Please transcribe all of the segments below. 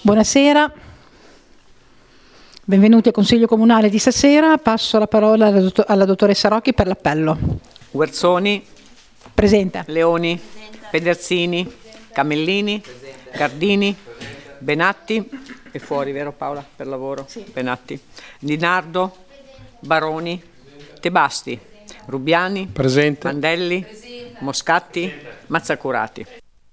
Buonasera, benvenuti al Consiglio Comunale di stasera. Passo la parola alla dottoressa Rocchi per l'appello. Guerzoni. Presente. Leoni. Presente. Pedersini. Presente. Camellini. Presente. Gardini. Benatti. È fuori, vero Paola, per lavoro? Sì. Benatti. Di Nardo. Presente. Baroni. Tebasti. Presente. Rubiani. Presente. Mandelli. Presente. Moscatti. Presente. Mazzacurati.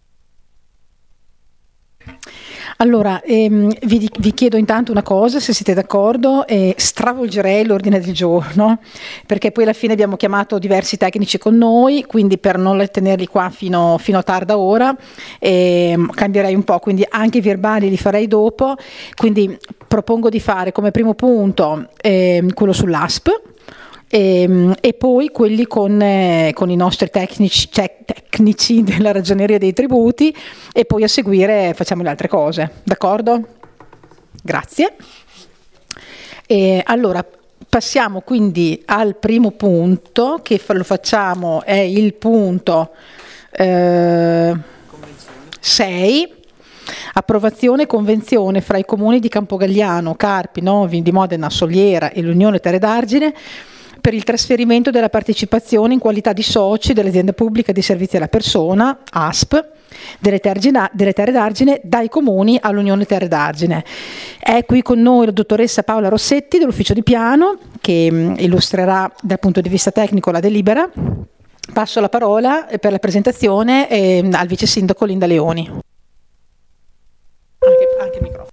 Allora, vi chiedo intanto una cosa, se siete d'accordo, stravolgerei l'ordine del giorno, perché poi alla fine abbiamo chiamato diversi tecnici con noi, quindi per non tenerli qua fino a tarda ora, cambierei un po', quindi anche i verbali li farei dopo, quindi propongo di fare come primo punto quello sull'ASP, e poi quelli con i nostri tecnici della ragioneria dei tributi, e poi a seguire facciamo le altre cose, d'accordo? Grazie. Allora passiamo quindi al primo punto, che lo facciamo, è il punto 6. Approvazione convenzione fra i comuni di Campogalliano, Carpi, Novi di Modena, Soliera e l'Unione Terre d'Argine per il trasferimento della partecipazione in qualità di soci dell'azienda pubblica di servizi alla persona, ASP, delle Terre d'Argine dai comuni all'Unione Terre d'Argine. È qui con noi la dottoressa Paola Rossetti dell'ufficio di piano, che illustrerà dal punto di vista tecnico la delibera. Passo la parola per la presentazione al vice sindaco Linda Leoni. Anche il microfono.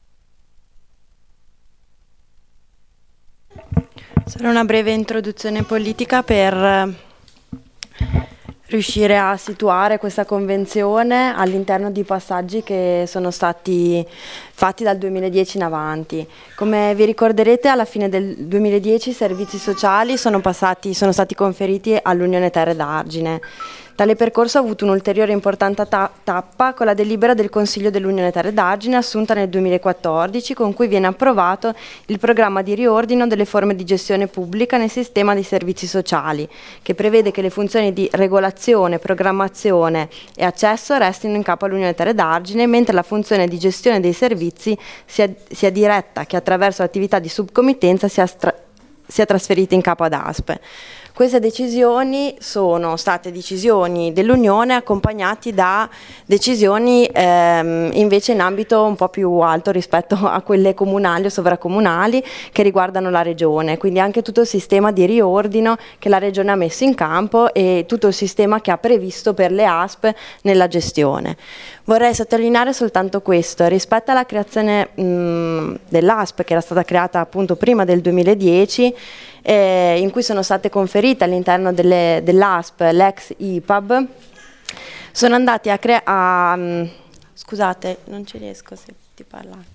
Solo una breve introduzione politica per riuscire a situare questa convenzione all'interno di passaggi che sono stati fatti dal 2010 in avanti. Come vi ricorderete, alla fine del 2010 i servizi sociali sono stati conferiti all'Unione Terre d'Argine. Tale percorso ha avuto un'ulteriore importante tappa con la delibera del Consiglio dell'Unione Terre d'Argine assunta nel 2014, con cui viene approvato il programma di riordino delle forme di gestione pubblica nel sistema dei servizi sociali, che prevede che le funzioni di regolazione, programmazione e accesso restino in capo all'Unione Terre d'Argine, mentre la funzione di gestione dei servizi sia diretta che attraverso l'attività di subcommittenza sia trasferita in capo ad ASP. Queste decisioni sono state decisioni dell'Unione accompagnati da decisioni invece in ambito un po' più alto rispetto a quelle comunali o sovracomunali che riguardano la Regione, quindi anche tutto il sistema di riordino che la Regione ha messo in campo e tutto il sistema che ha previsto per le ASP nella gestione. Vorrei sottolineare soltanto questo: rispetto alla creazione dell'ASP, che era stata creata appunto prima del 2010, in cui sono state conferite all'interno dell'ASP l'ex IPAB, sono andati scusate, non ci riesco se ti parlate.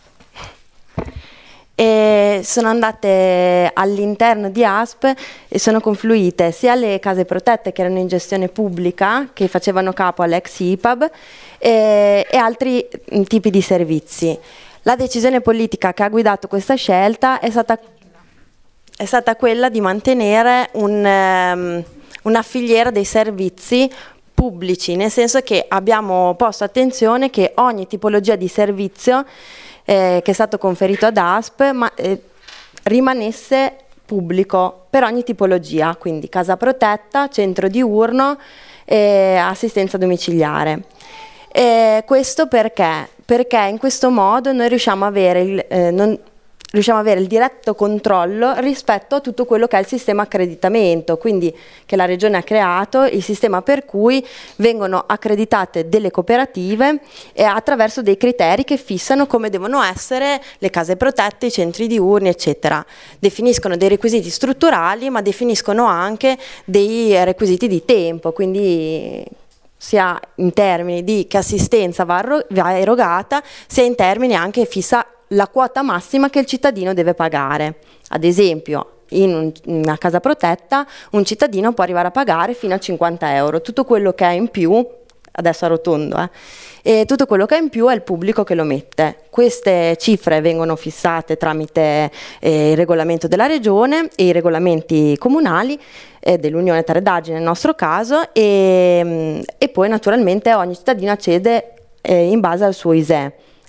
Sono andate all'interno di ASP e sono confluite sia le case protette che erano in gestione pubblica, che facevano capo all'ex IPAB, e altri tipi di servizi. La decisione politica che ha guidato questa scelta è stata quella di mantenere una filiera dei servizi pubblici, nel senso che abbiamo posto attenzione che ogni tipologia di servizio che è stato conferito ad ASP rimanesse pubblico per ogni tipologia, quindi casa protetta, centro diurno e assistenza domiciliare. Questo perché? Perché in questo modo noi riusciamo a avere il diretto controllo rispetto a tutto quello che è il sistema accreditamento, quindi che la Regione ha creato, il sistema per cui vengono accreditate delle cooperative attraverso dei criteri che fissano come devono essere le case protette, i centri diurni, eccetera. Definiscono dei requisiti strutturali, ma definiscono anche dei requisiti di tempo, quindi sia in termini di che assistenza va erogata, sia in termini anche fissa la quota massima che il cittadino deve pagare. Ad esempio, in una casa protetta un cittadino può arrivare a pagare fino a 50 euro. Tutto quello che è in più, adesso arrotondo, e tutto quello che è in più è il pubblico che lo mette. Queste cifre vengono fissate tramite il regolamento della Regione e i regolamenti comunali, dell'Unione Terre d'Argine nel nostro caso, e poi naturalmente ogni cittadino accede in base al suo ISEE.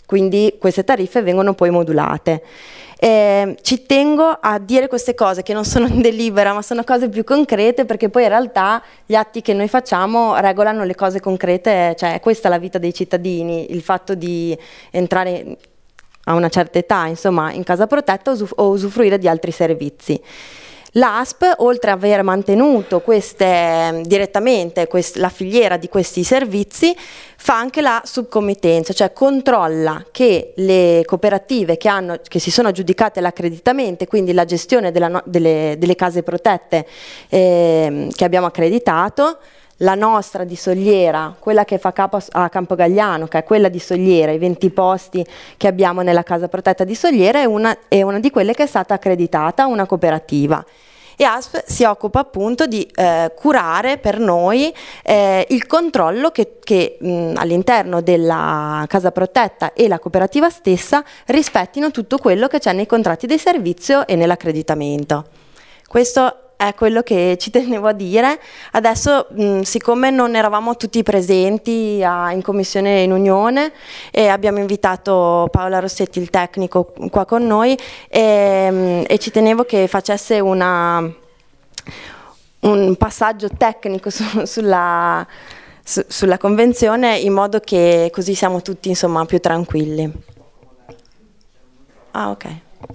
quindi queste tariffe vengono poi modulate. Ci tengo a dire queste cose che non sono in delibera, ma sono cose più concrete, perché poi in realtà gli atti che noi facciamo regolano le cose concrete, cioè questa è la vita dei cittadini, il fatto di entrare a una certa età, insomma, in casa protetta o usufruire di altri servizi. L'ASP, oltre ad aver mantenuto direttamente la filiera di questi servizi, fa anche la subcommittenza, cioè controlla che le cooperative che si sono aggiudicate l'accreditamento, quindi la gestione delle case protette che abbiamo accreditato, la nostra di Sogliera, quella che fa capo a Campogalliano, che è quella di Sogliera, i 20 posti che abbiamo nella casa protetta di Sogliera, è una di quelle che è stata accreditata a una cooperativa. E ASP si occupa appunto di curare per noi il controllo che all'interno della casa protetta e la cooperativa stessa rispettino tutto quello che c'è nei contratti di servizio e nell'accreditamento. Questo è quello che ci tenevo a dire. Adesso, siccome non eravamo tutti presenti in commissione in Unione, e abbiamo invitato Paola Rossetti, il tecnico, qua con noi, e ci tenevo che facesse un passaggio tecnico sulla convenzione, in modo che così siamo tutti, insomma, più tranquilli. Ah, ok.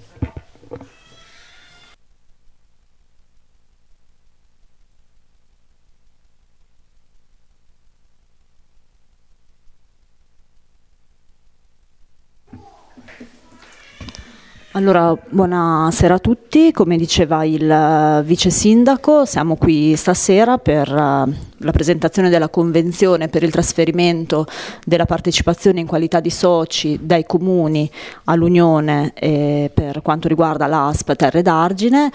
Allora, buonasera a tutti. Come diceva il vice sindaco, siamo qui stasera per la presentazione della convenzione per il trasferimento della partecipazione in qualità di soci dai comuni all'Unione per quanto riguarda l'ASP Terre d'Argine.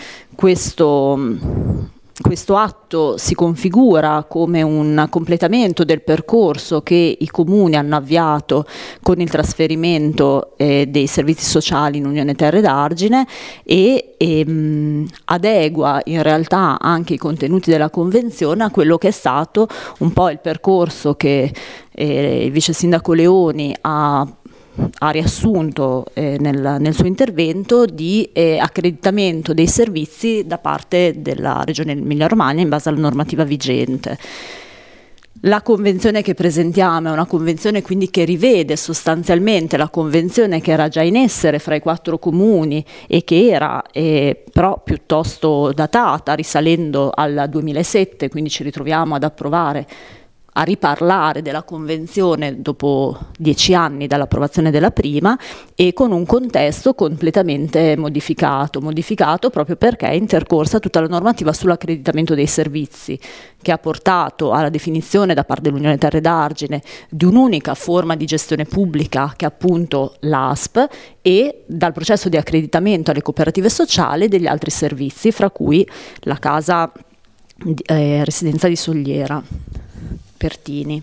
Questo atto si configura come un completamento del percorso che i comuni hanno avviato con il trasferimento dei servizi sociali in Unione Terre d'Argine e adegua in realtà anche i contenuti della convenzione a quello che è stato un po' il percorso che il vice sindaco Leoni ha riassunto nel suo intervento di accreditamento dei servizi da parte della Regione Emilia-Romagna in base alla normativa vigente. La convenzione che presentiamo è una convenzione quindi che rivede sostanzialmente la convenzione che era già in essere fra i 4 comuni e che era però piuttosto datata, risalendo al 2007, quindi ci ritroviamo a riparlare della convenzione dopo 10 anni dall'approvazione della prima e con un contesto completamente modificato proprio perché è intercorsa tutta la normativa sull'accreditamento dei servizi, che ha portato alla definizione da parte dell'Unione Terre d'Argine di un'unica forma di gestione pubblica che è appunto l'ASP, e dal processo di accreditamento alle cooperative sociali degli altri servizi, fra cui la casa residenza di Sogliera Pertini.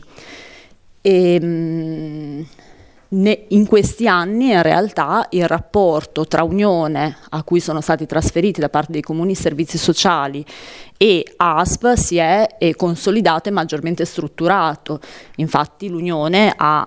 In questi anni in realtà il rapporto tra Unione, a cui sono stati trasferiti da parte dei comuni servizi sociali, e ASP si è consolidato e maggiormente strutturato. Infatti l'Unione ha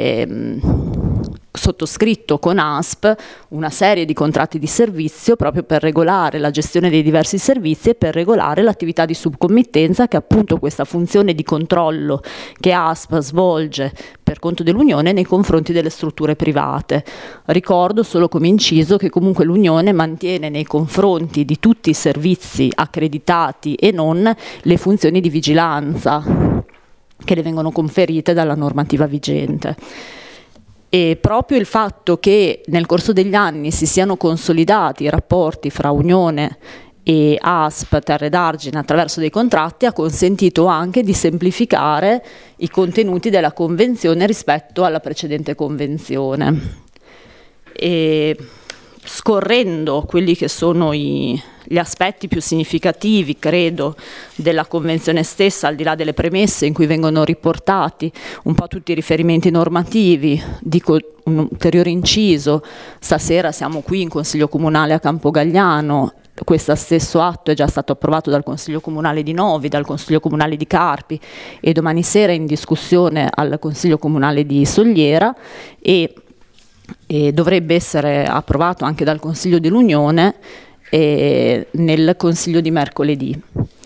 sottoscritto con ASP una serie di contratti di servizio proprio per regolare la gestione dei diversi servizi e per regolare l'attività di subcommittenza, che è appunto questa funzione di controllo che ASP svolge per conto dell'Unione nei confronti delle strutture private. Ricordo solo come inciso che comunque l'Unione mantiene nei confronti di tutti i servizi accreditati e non le funzioni di vigilanza che le vengono conferite dalla normativa vigente. E proprio il fatto che nel corso degli anni si siano consolidati i rapporti fra Unione e ASP Terre d'Argine attraverso dei contratti ha consentito anche di semplificare i contenuti della convenzione rispetto alla precedente convenzione. E scorrendo quelli che sono gli aspetti più significativi, credo, della convenzione stessa, al di là delle premesse in cui vengono riportati un po' tutti i riferimenti normativi, dico un ulteriore inciso: stasera siamo qui in Consiglio Comunale a Campogalliano. Questo stesso atto è già stato approvato dal Consiglio Comunale di Novi, dal Consiglio Comunale di Carpi e domani sera è in discussione al Consiglio Comunale di Sogliera, e e dovrebbe essere approvato anche dal Consiglio dell'Unione nel Consiglio di mercoledì.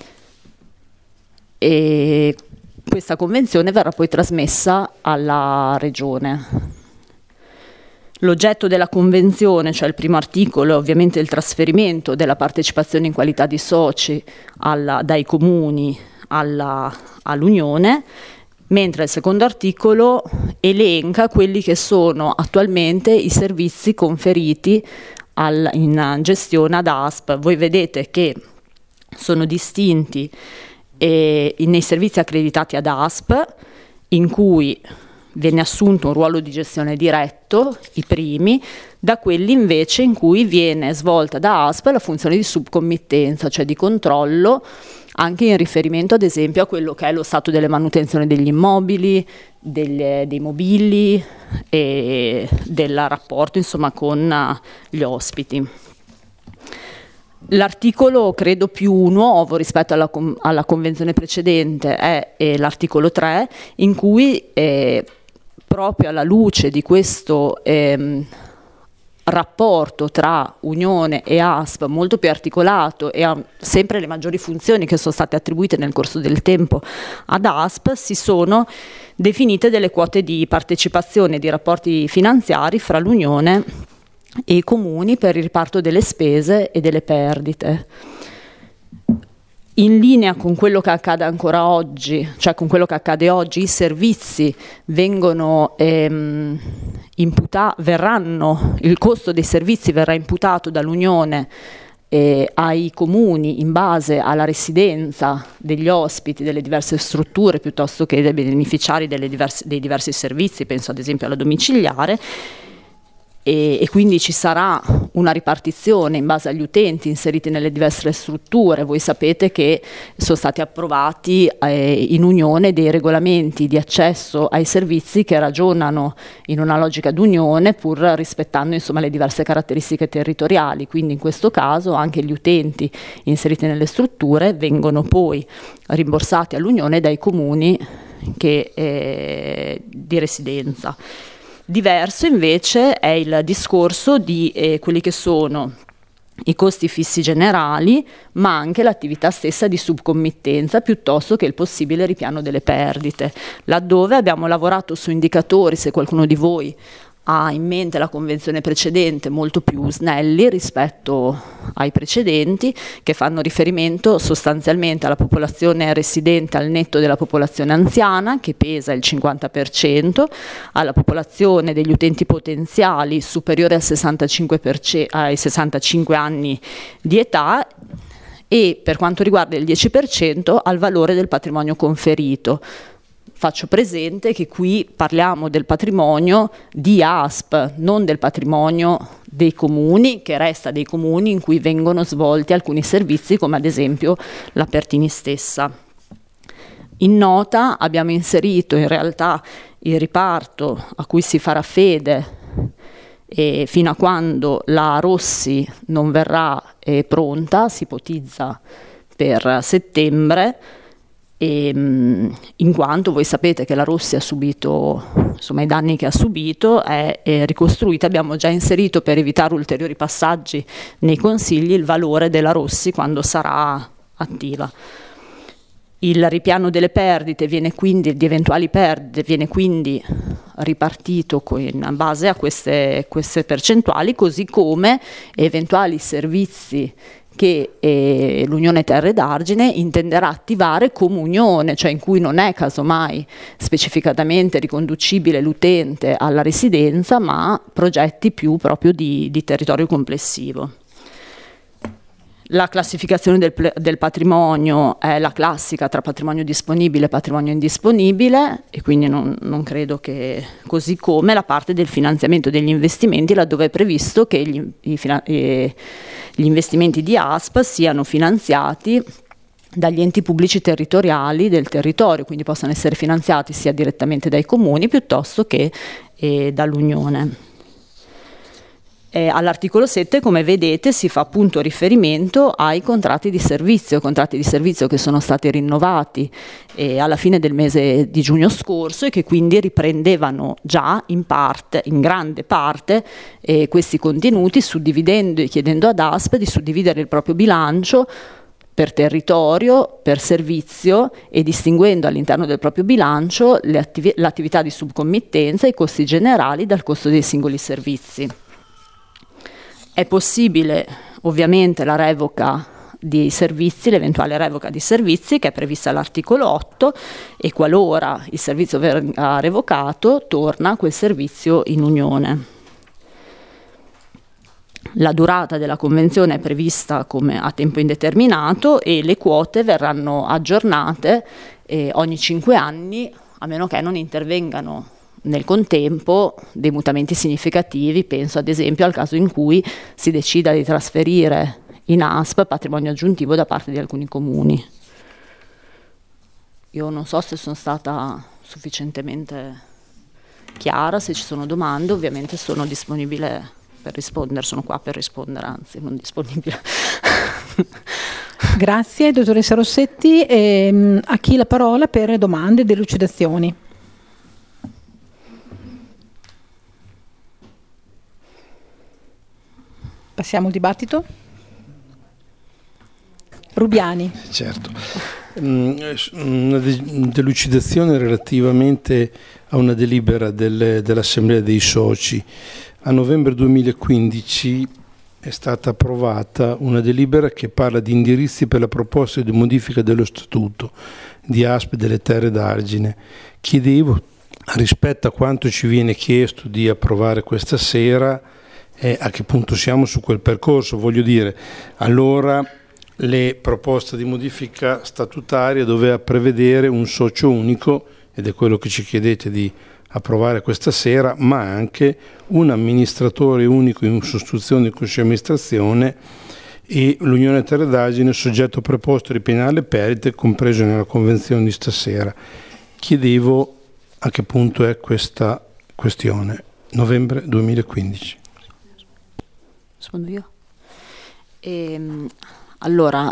E questa convenzione verrà poi trasmessa alla Regione. L'oggetto della convenzione, cioè il primo articolo, è ovviamente il trasferimento della partecipazione in qualità di soci dai comuni all'Unione, mentre il secondo articolo elenca quelli che sono attualmente i servizi conferiti in gestione ad ASP. Voi vedete che sono distinti nei servizi accreditati ad ASP, in cui viene assunto un ruolo di gestione diretto, i primi, da quelli invece in cui viene svolta da ASP la funzione di subcommittenza, cioè di controllo, anche in riferimento ad esempio a quello che è lo stato delle manutenzioni degli immobili, dei mobili e del rapporto insomma con gli ospiti. L'articolo credo più nuovo rispetto alla convenzione precedente è l'articolo 3, in cui proprio alla luce di questo rapporto tra Unione e ASP molto più articolato e ha sempre le maggiori funzioni che sono state attribuite nel corso del tempo ad ASP, si sono definite delle quote di partecipazione e di rapporti finanziari fra l'Unione e i comuni per il riparto delle spese e delle perdite. In linea con quello che accade ancora oggi, cioè con quello che accade oggi, i servizi vengono il costo dei servizi verrà imputato dall'Unione ai comuni in base alla residenza degli ospiti delle diverse strutture piuttosto che dei beneficiari dei diversi servizi, penso ad esempio alla domiciliare. E quindi ci sarà una ripartizione in base agli utenti inseriti nelle diverse strutture. Voi sapete che sono stati approvati in Unione dei regolamenti di accesso ai servizi che ragionano in una logica d'unione pur rispettando insomma le diverse caratteristiche territoriali, quindi in questo caso anche gli utenti inseriti nelle strutture vengono poi rimborsati all'Unione dai comuni di residenza. Diverso invece è il discorso di quelli che sono i costi fissi generali, ma anche l'attività stessa di subcommittenza, piuttosto che il possibile ripiano delle perdite. Laddove abbiamo lavorato su indicatori, se qualcuno di voi ha in mente la convenzione precedente, molto più snelli rispetto ai precedenti, che fanno riferimento sostanzialmente alla popolazione residente al netto della popolazione anziana, che pesa il 50%, alla popolazione degli utenti potenziali superiore al 65%, ai 65 anni di età, e per quanto riguarda il 10% al valore del patrimonio conferito. Faccio presente che qui parliamo del patrimonio di ASP, non del patrimonio dei comuni, che resta dei comuni in cui vengono svolti alcuni servizi, come ad esempio la Pertini stessa. In nota abbiamo inserito in realtà il riparto a cui si farà fede fino a quando la Rossi non verrà pronta, si ipotizza per settembre, in quanto voi sapete che la Rossi ha subito, insomma i danni che ha subito, è ricostruita. Abbiamo già inserito, per evitare ulteriori passaggi nei consigli, il valore della Rossi quando sarà attiva. Il ripiano delle perdite viene quindi, di eventuali perdite, viene quindi ripartito in base a queste percentuali, così come eventuali servizi che l'Unione Terre d'Argine intenderà attivare come unione, cioè in cui non è casomai specificatamente riconducibile l'utente alla residenza, ma progetti più proprio di territorio complessivo. La classificazione del patrimonio è la classica tra patrimonio disponibile e patrimonio indisponibile, e quindi non credo che, così come la parte del finanziamento degli investimenti, laddove è previsto che gli investimenti di ASP siano finanziati dagli enti pubblici territoriali del territorio, quindi possano essere finanziati sia direttamente dai comuni piuttosto che dall'Unione. All'articolo 7, come vedete, si fa appunto riferimento ai contratti di servizio che sono stati rinnovati alla fine del mese di giugno scorso e che quindi riprendevano già in grande parte questi contenuti, suddividendo e chiedendo ad ASP di suddividere il proprio bilancio per territorio, per servizio e distinguendo all'interno del proprio bilancio l'attività di subcommittenza e i costi generali dal costo dei singoli servizi. È possibile ovviamente la revoca di servizi, l'eventuale revoca di servizi che è prevista all'articolo 8 e qualora il servizio verrà revocato torna quel servizio in unione. La durata della convenzione è prevista come a tempo indeterminato e le quote verranno aggiornate ogni 5 anni a meno che non intervengano nel contempo dei mutamenti significativi. Penso ad esempio al caso in cui si decida di trasferire in ASP patrimonio aggiuntivo da parte di alcuni comuni. Io non so se sono stata sufficientemente chiara, se ci sono domande ovviamente sono disponibile per rispondere, sono qua per rispondere, anzi non disponibile. Grazie dottoressa Rossetti. A chi la parola per domande e delucidazioni? Passiamo al dibattito. Rubiani. Certo. Una delucidazione relativamente a una delibera dell'Assemblea dei Soci. A novembre 2015 è stata approvata una delibera che parla di indirizzi per la proposta di modifica dello statuto di ASP delle Terre d'Argine. Chiedevo, rispetto a quanto ci viene chiesto di approvare questa sera, a che punto siamo su quel percorso. Voglio dire, allora le proposte di modifica statutaria doveva prevedere un socio unico, ed è quello che ci chiedete di approvare questa sera, ma anche un amministratore unico in sostituzione del consiglio di amministrazione e l'Unione Terre d'Argine soggetto preposto di penale perdite compreso nella convenzione di stasera. Chiedevo a che punto è questa questione. Novembre 2015. Rispondo io? Allora,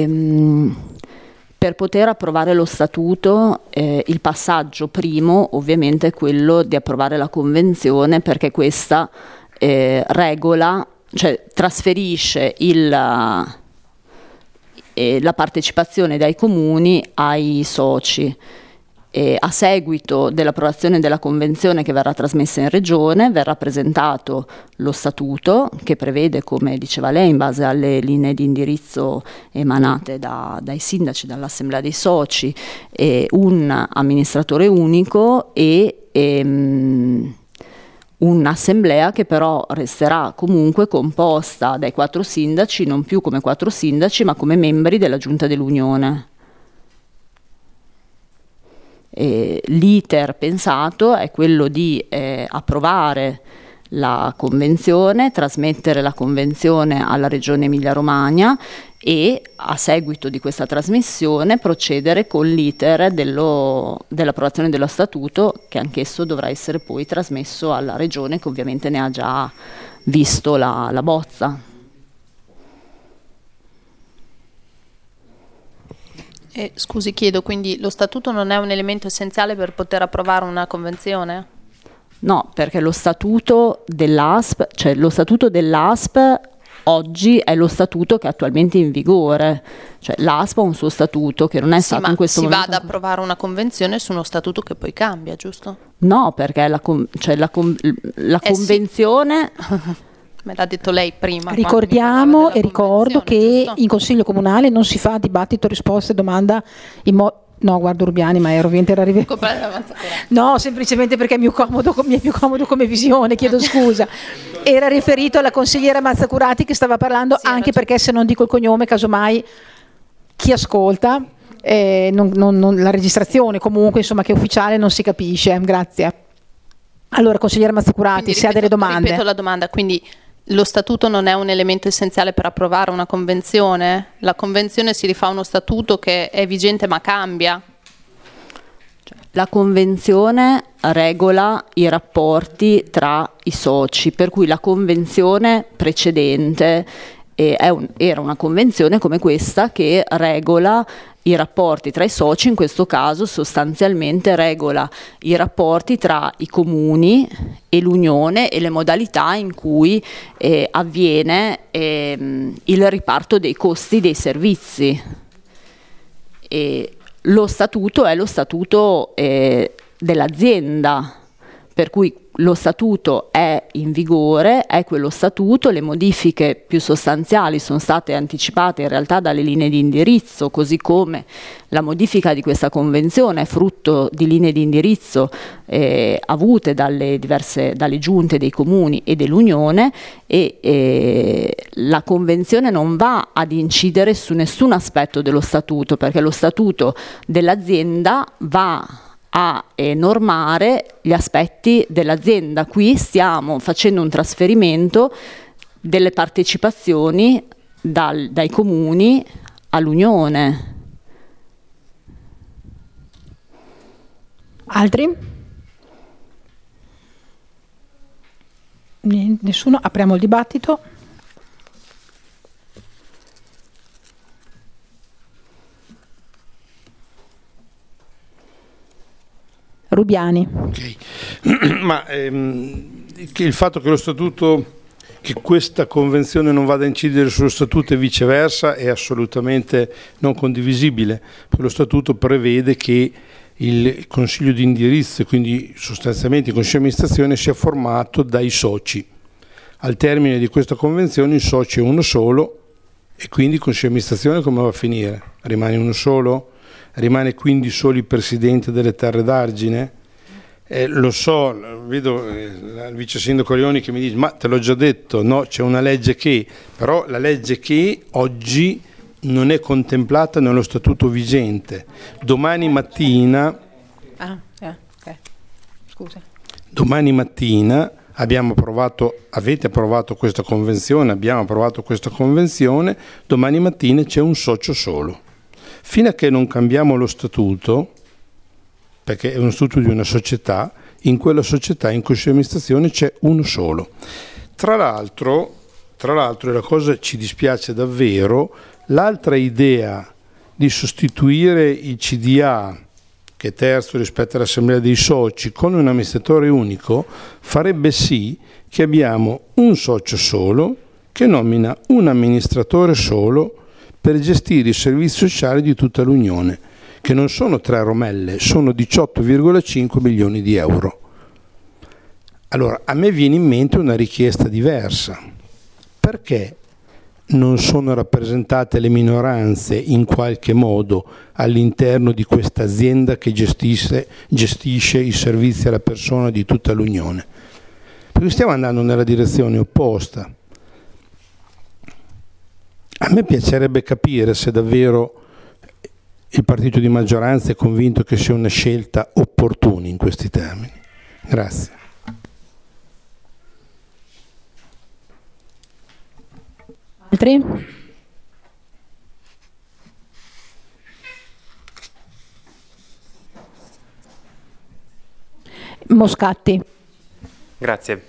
per poter approvare lo statuto, il passaggio primo ovviamente è quello di approvare la convenzione, perché questa regola, cioè trasferisce la partecipazione dai comuni ai soci. A seguito dell'approvazione della convenzione che verrà trasmessa in regione verrà presentato lo statuto che prevede, come diceva lei, in base alle linee di indirizzo emanate dai sindaci, dall'assemblea dei soci, un amministratore unico e un'assemblea che però resterà comunque composta dai 4 sindaci, non più come 4 sindaci ma come membri della giunta dell'Unione. L'iter pensato è quello di approvare la convenzione, trasmettere la convenzione alla Regione Emilia-Romagna e a seguito di questa trasmissione procedere con l'iter dell'approvazione dello statuto, che anch'esso dovrà essere poi trasmesso alla Regione, che ovviamente ne ha già visto la bozza. Scusi, chiedo, quindi lo statuto non è un elemento essenziale per poter approvare una convenzione? No, perché lo statuto dell'ASP, cioè lo statuto dell'ASP oggi è lo statuto che è attualmente in vigore, cioè l'ASP ha un suo statuto che non è stato in questo momento. Si va ad approvare una convenzione su uno statuto che poi cambia, giusto? No, perché la convenzione... Sì. Me l'ha detto lei prima. Ricordiamo e ricordo che giusto? In Consiglio Comunale non si fa dibattito, risposta e domanda no, guardo Rubiani, ma ero arrivato. No, semplicemente perché mi è più comodo come visione, chiedo scusa. Era riferito alla consigliera Mazzacurati che stava parlando, sì, anche perché se non dico il cognome, casomai chi ascolta, la registrazione comunque, insomma, che è ufficiale, non si capisce. Grazie. Allora, consigliera Mazzacurati, quindi, se ha delle domande. Ripeto la domanda, quindi lo statuto non è un elemento essenziale per approvare una convenzione? La convenzione si rifà a uno statuto che è vigente ma cambia? La convenzione regola i rapporti tra i soci, per cui la convenzione precedente era una convenzione come questa che regola i rapporti tra i soci, in questo caso sostanzialmente regola i rapporti tra i comuni e l'Unione e le modalità in cui avviene il riparto dei costi dei servizi. Lo statuto è lo statuto dell'azienda, per cui lo statuto è in vigore, è quello statuto, le modifiche più sostanziali sono state anticipate in realtà dalle linee di indirizzo, così come la modifica di questa convenzione è frutto di linee di indirizzo avute dalle giunte dei comuni e dell'Unione, e la convenzione non va ad incidere su nessun aspetto dello statuto, perché lo statuto dell'azienda va a normare gli aspetti dell'azienda. Qui stiamo facendo un trasferimento delle partecipazioni dai comuni all'Unione. Altri? Nessuno? Apriamo il dibattito. Rubiani. Okay. Ma il fatto che lo statuto, che questa convenzione non vada a incidere sullo statuto e viceversa è assolutamente non condivisibile, perché lo statuto prevede che il consiglio di indirizzo, quindi sostanzialmente il consiglio di amministrazione, sia formato dai soci. Al termine di questa convenzione il socio è uno solo e quindi il consiglio di amministrazione come va a finire? Rimane uno solo? Rimane quindi solo il presidente delle Terre d'Argine? Lo so, vedo il vice sindaco Leoni che mi dice ma te l'ho già detto, no, c'è una legge che, però la legge che oggi non è contemplata nello statuto vigente. Domani mattina domani mattina avete approvato questa convenzione, abbiamo approvato questa convenzione, domani mattina c'è un socio solo. Fino a che non cambiamo lo statuto, perché è uno statuto di una società, in quella società in consiglio di amministrazione c'è uno solo. Tra l'altro, e la cosa ci dispiace davvero, l'altra idea di sostituire il CDA, che è terzo rispetto all'assemblea dei soci, con un amministratore unico, farebbe sì che abbiamo un socio solo che nomina un amministratore solo per gestire i servizi sociali di tutta l'Unione, che non sono 3 romelle, sono 18,5 milioni di euro. Allora, a me viene in mente una richiesta diversa. Perché non sono rappresentate le minoranze in qualche modo all'interno di questa azienda che gestisce i servizi alla persona di tutta l'Unione? Perché stiamo andando nella direzione opposta. A me piacerebbe capire se davvero il partito di maggioranza è convinto che sia una scelta opportuna in questi termini. Grazie. Altri? Moscatti. Grazie.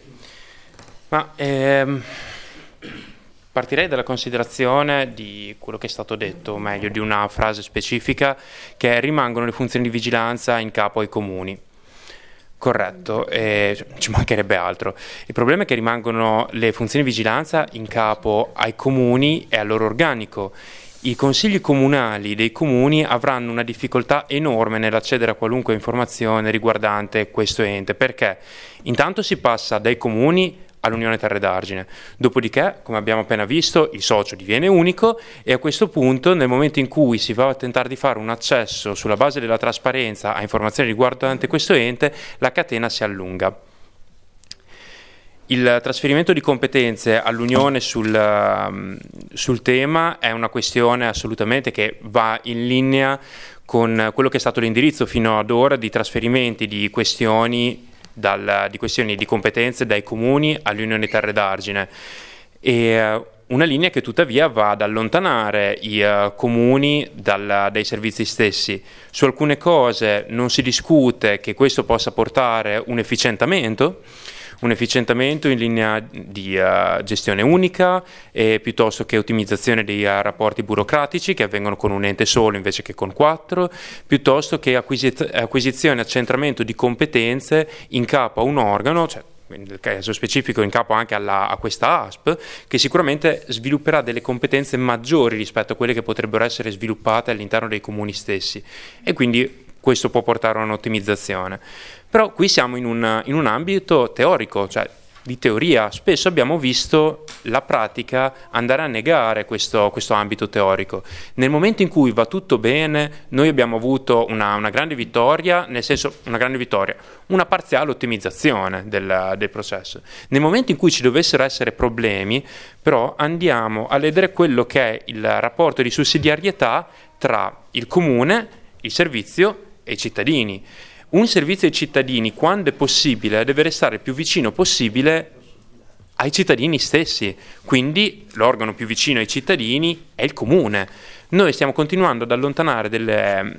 Partirei dalla considerazione di quello che è stato detto, o meglio di una frase specifica, che rimangono le funzioni di vigilanza in capo ai comuni. Corretto, ci mancherebbe altro. Il problema è che rimangono le funzioni di vigilanza in capo ai comuni e al loro organico. I consigli comunali dei comuni avranno una difficoltà enorme nell'accedere a qualunque informazione riguardante questo ente, perché intanto si passa dai comuni all'Unione Terre d'Argine, dopodiché, come abbiamo appena visto, il socio diviene unico e a questo punto, nel momento in cui si va a tentare di fare un accesso sulla base della trasparenza a informazioni riguardanti questo ente, la catena si allunga. Il trasferimento di competenze all'Unione sul tema è una questione assolutamente che va in linea con quello che è stato l'indirizzo fino ad ora di trasferimenti di questioni di competenze dai comuni all'Unione Terre d'Argine. E Una linea che tuttavia va ad allontanare i comuni dai servizi stessi. Su alcune cose non si discute che questo possa portare un efficientamento in linea di gestione unica, piuttosto che ottimizzazione dei rapporti burocratici che avvengono con un ente solo invece che con 4, piuttosto che acquisizione e accentramento di competenze in capo a un organo, cioè nel caso specifico in capo anche a questa ASP, che sicuramente svilupperà delle competenze maggiori rispetto a quelle che potrebbero essere sviluppate all'interno dei comuni stessi, e quindi questo può portare a un'ottimizzazione. Però qui siamo in un ambito teorico, cioè di teoria. Spesso abbiamo visto la pratica andare a negare questo ambito teorico. Nel momento in cui va tutto bene, noi abbiamo avuto una grande vittoria, nel senso una parziale ottimizzazione del processo. Nel momento in cui ci dovessero essere problemi, però andiamo a ledere quello che è il rapporto di sussidiarietà tra il comune, il servizio e i cittadini. Un servizio ai cittadini, quando è possibile, deve restare il più vicino possibile ai cittadini stessi, quindi l'organo più vicino ai cittadini è il comune. Noi stiamo continuando ad allontanare delle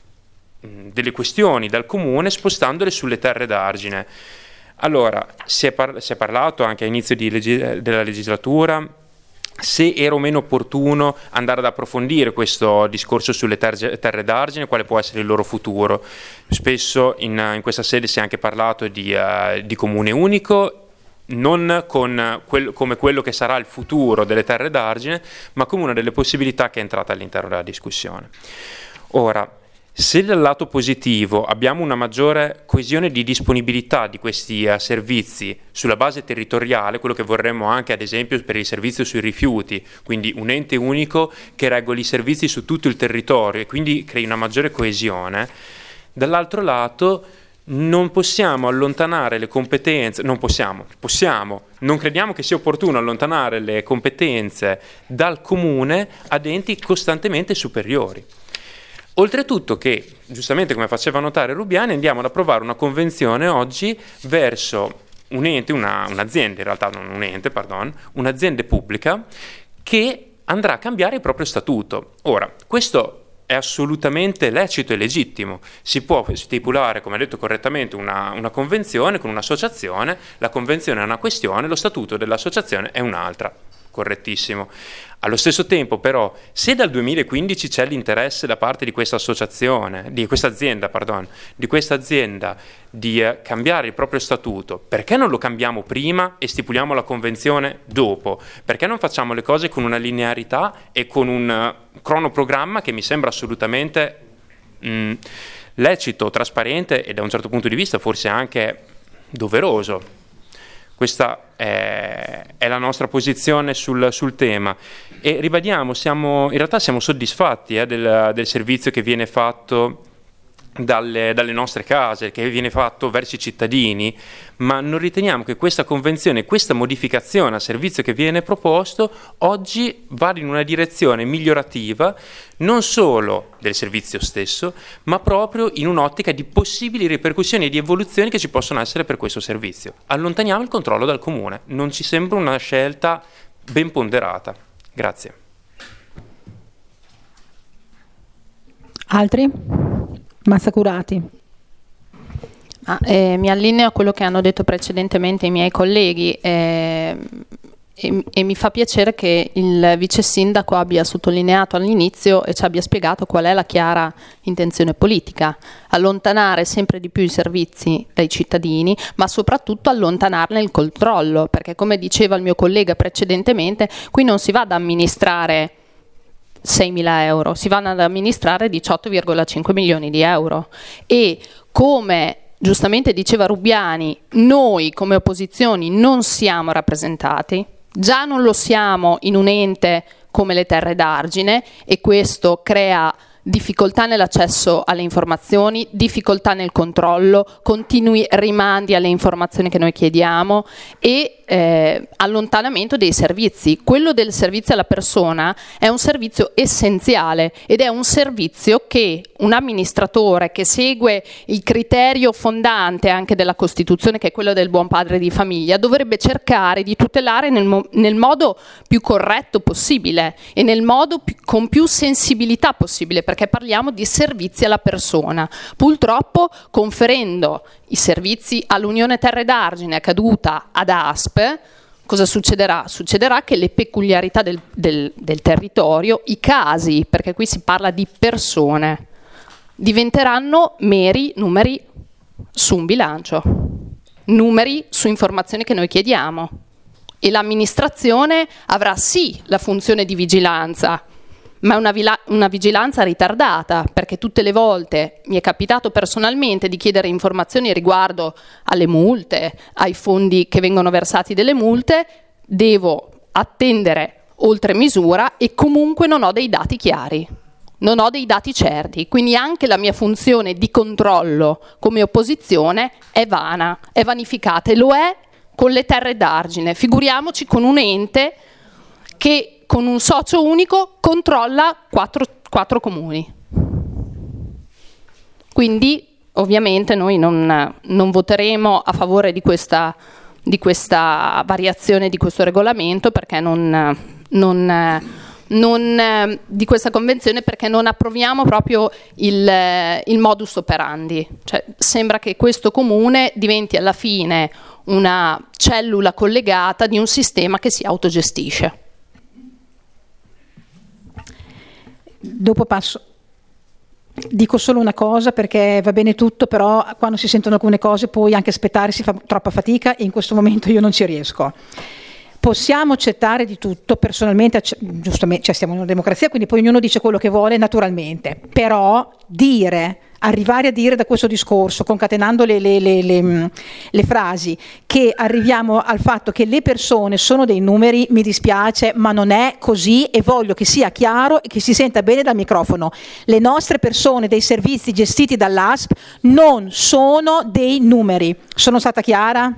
questioni dal comune, spostandole sulle terre d'argine. Allora, si è parlato anche all'inizio della legislatura se era o meno opportuno andare ad approfondire questo discorso sulle terre d'argine, quale può essere il loro futuro. Spesso in questa sede si è anche parlato di comune unico, non come quello che sarà il futuro delle terre d'argine, ma come una delle possibilità che è entrata all'interno della discussione. Ora, se dal lato positivo abbiamo una maggiore coesione di disponibilità di questi servizi sulla base territoriale, quello che vorremmo anche ad esempio per il servizio sui rifiuti, quindi un ente unico che regoli i servizi su tutto il territorio e quindi crei una maggiore coesione, dall'altro lato non possiamo allontanare le competenze, possiamo, non crediamo che sia opportuno allontanare le competenze dal comune ad enti costantemente superiori. Oltretutto che, giustamente come faceva notare Rubiani, andiamo ad approvare una convenzione oggi verso un ente, un'azienda, in realtà non un ente, un'azienda pubblica che andrà a cambiare il proprio statuto. Ora, questo è assolutamente lecito e legittimo. Si può stipulare, come ha detto correttamente, una convenzione con un'associazione, la convenzione è una questione, lo statuto dell'associazione è un'altra. Correttissimo. Allo stesso tempo, però, se dal 2015 c'è l'interesse da parte di questa associazione, di questa azienda di cambiare il proprio statuto, perché non lo cambiamo prima e stipuliamo la convenzione dopo? Perché non facciamo le cose con una linearità e con un cronoprogramma che mi sembra assolutamente lecito, trasparente e da un certo punto di vista forse anche doveroso? Questa è la nostra posizione sul tema e ribadiamo, in realtà siamo soddisfatti del servizio che viene fatto dalle nostre case, che viene fatto verso i cittadini, ma non riteniamo che questa convenzione, questa modificazione al servizio che viene proposto oggi vada in una direzione migliorativa non solo del servizio stesso, ma proprio in un'ottica di possibili ripercussioni e di evoluzioni che ci possono essere per questo servizio. Allontaniamo il controllo dal comune, non ci sembra una scelta ben ponderata. Grazie. Altri? Massacurati. Mi allineo a quello che hanno detto precedentemente i miei colleghi e mi fa piacere che il vice sindaco abbia sottolineato all'inizio e ci abbia spiegato qual è la chiara intenzione politica: allontanare sempre di più i servizi dai cittadini, ma soprattutto allontanarne il controllo, perché come diceva il mio collega precedentemente, qui non si va ad amministrare 6.000 euro, si vanno ad amministrare 18,5 milioni di euro e come giustamente diceva Rubiani, noi come opposizioni non siamo rappresentati, già non lo siamo in un ente come le Terre d'Argine e questo crea difficoltà nell'accesso alle informazioni, difficoltà nel controllo, continui rimandi alle informazioni che noi chiediamo e allontanamento dei servizi. Quello del servizio alla persona è un servizio essenziale ed è un servizio che un amministratore che segue il criterio fondante anche della Costituzione, che è quello del buon padre di famiglia, dovrebbe cercare di tutelare nel modo più corretto possibile e nel modo con più sensibilità possibile, perché parliamo di servizi alla persona. Purtroppo, conferendo i servizi all'Unione Terre d'Argine caduta ad ASP, cosa succederà? Succederà che le peculiarità del territorio, i casi, perché qui si parla di persone, diventeranno meri numeri su un bilancio, numeri su informazioni che noi chiediamo, e l'amministrazione avrà sì la funzione di vigilanza, ma una vigilanza ritardata, perché tutte le volte mi è capitato personalmente di chiedere informazioni riguardo alle multe, ai fondi che vengono versati delle multe, devo attendere oltre misura e comunque non ho dei dati chiari, non ho dei dati certi, quindi anche la mia funzione di controllo come opposizione è vana, è vanificata, e lo è con le Terre d'Argine. Figuriamoci con un ente che con un socio unico controlla quattro comuni. Quindi ovviamente noi non voteremo a favore di questa variazione di questo regolamento, perché di questa convenzione, perché non approviamo proprio il modus operandi. Cioè, sembra che questo comune diventi alla fine una cellula collegata di un sistema che si autogestisce. Dopo passo. Dico solo una cosa, perché va bene tutto, però quando si sentono alcune cose poi anche aspettare si fa troppa fatica, e in questo momento io non ci riesco. Possiamo accettare di tutto, personalmente giustamente, cioè stiamo in una democrazia, quindi poi ognuno dice quello che vuole naturalmente, però arrivare a dire da questo discorso, concatenando le frasi, che arriviamo al fatto che le persone sono dei numeri, mi dispiace, ma non è così, e voglio che sia chiaro e che si senta bene dal microfono. Le nostre persone dei servizi gestiti dall'ASP non sono dei numeri. Sono stata chiara?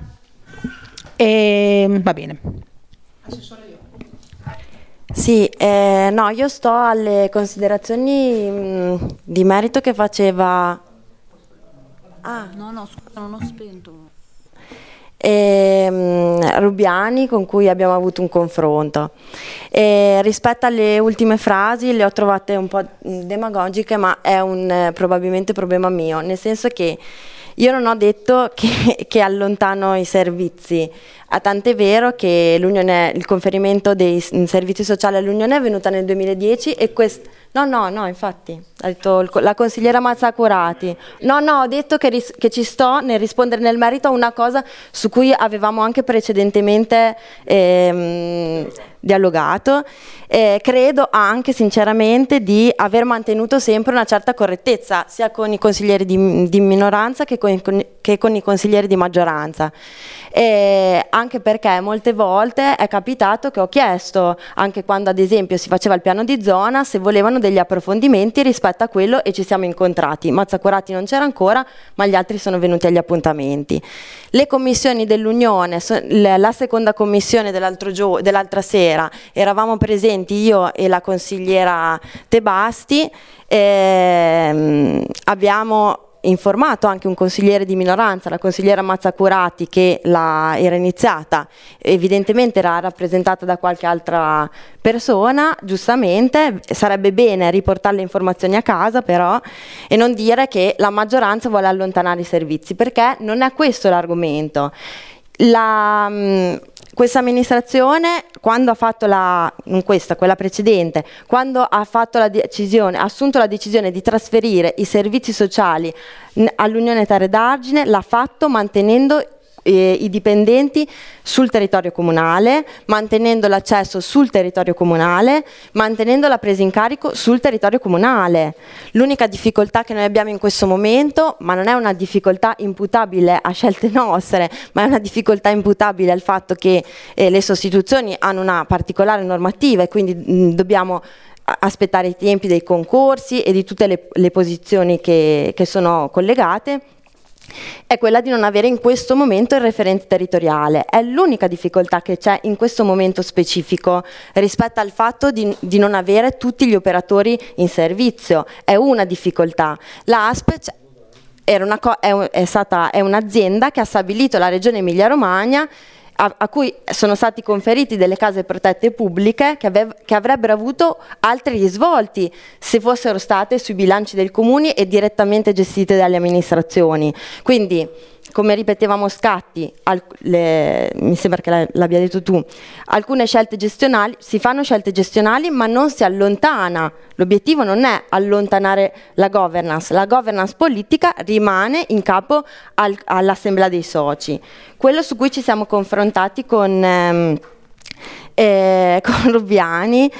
Va bene. Assessore. Sì, no, io sto alle considerazioni di merito che faceva... No, scusa, non ho spento. Rubiani, con cui abbiamo avuto un confronto. Rispetto alle ultime frasi le ho trovate un po' demagogiche, ma è un probabilmente problema mio, nel senso che io non ho detto che allontano i servizi, tant'è vero che il conferimento dei servizi sociali all'Unione è venuta nel 2010 e No, infatti, ha detto la consigliera Mazzacurati. No, ho detto che ci sto nel rispondere nel merito a una cosa su cui avevamo anche precedentemente dialogato. Credo anche sinceramente di aver mantenuto sempre una certa correttezza, sia con i consiglieri di minoranza che con i consiglieri di maggioranza. Anche perché molte volte è capitato che ho chiesto, anche quando ad esempio si faceva il piano di zona, se volevano degli approfondimenti rispetto a quello, e ci siamo incontrati. Mazzacurati non c'era ancora, ma gli altri sono venuti agli appuntamenti. Le commissioni dell'Unione, la seconda commissione dell'altra sera, eravamo presenti io e la consigliera Tebasti, abbiamo informato anche un consigliere di minoranza, la consigliera Mazzacurati, che era iniziata, evidentemente era rappresentata da qualche altra persona, giustamente sarebbe bene riportare le informazioni a casa però, e non dire che la maggioranza vuole allontanare i servizi, perché non è questo l'argomento. Questa amministrazione, quando ha fatto quella precedente, quando ha assunto la decisione di trasferire i servizi sociali all'Unione Terre d'Argine, l'ha fatto mantenendo i dipendenti sul territorio comunale, mantenendo l'accesso sul territorio comunale, mantenendo la presa in carico sul territorio comunale. L'unica difficoltà che noi abbiamo in questo momento, ma non è una difficoltà imputabile a scelte nostre, ma è una difficoltà imputabile al fatto che le sostituzioni hanno una particolare normativa e quindi dobbiamo aspettare i tempi dei concorsi e di tutte le posizioni che sono collegate. è quella di non avere in questo momento il referente territoriale. È l'unica difficoltà che c'è in questo momento specifico rispetto al fatto di non avere tutti gli operatori in servizio. È una difficoltà. L'ASP è un'azienda che ha stabilito la Regione Emilia-Romagna, a cui sono stati conferiti delle case protette pubbliche che avrebbero avuto altri risvolti se fossero state sui bilanci del comune e direttamente gestite dalle amministrazioni. Quindi, come ripeteva Moscatti, mi sembra che l'abbia detto tu, alcune scelte gestionali, si fanno scelte gestionali ma non si allontana. L'obiettivo non è allontanare la governance politica rimane in capo all'assemblea dei soci. Quello su cui ci siamo confrontati con Rubbiani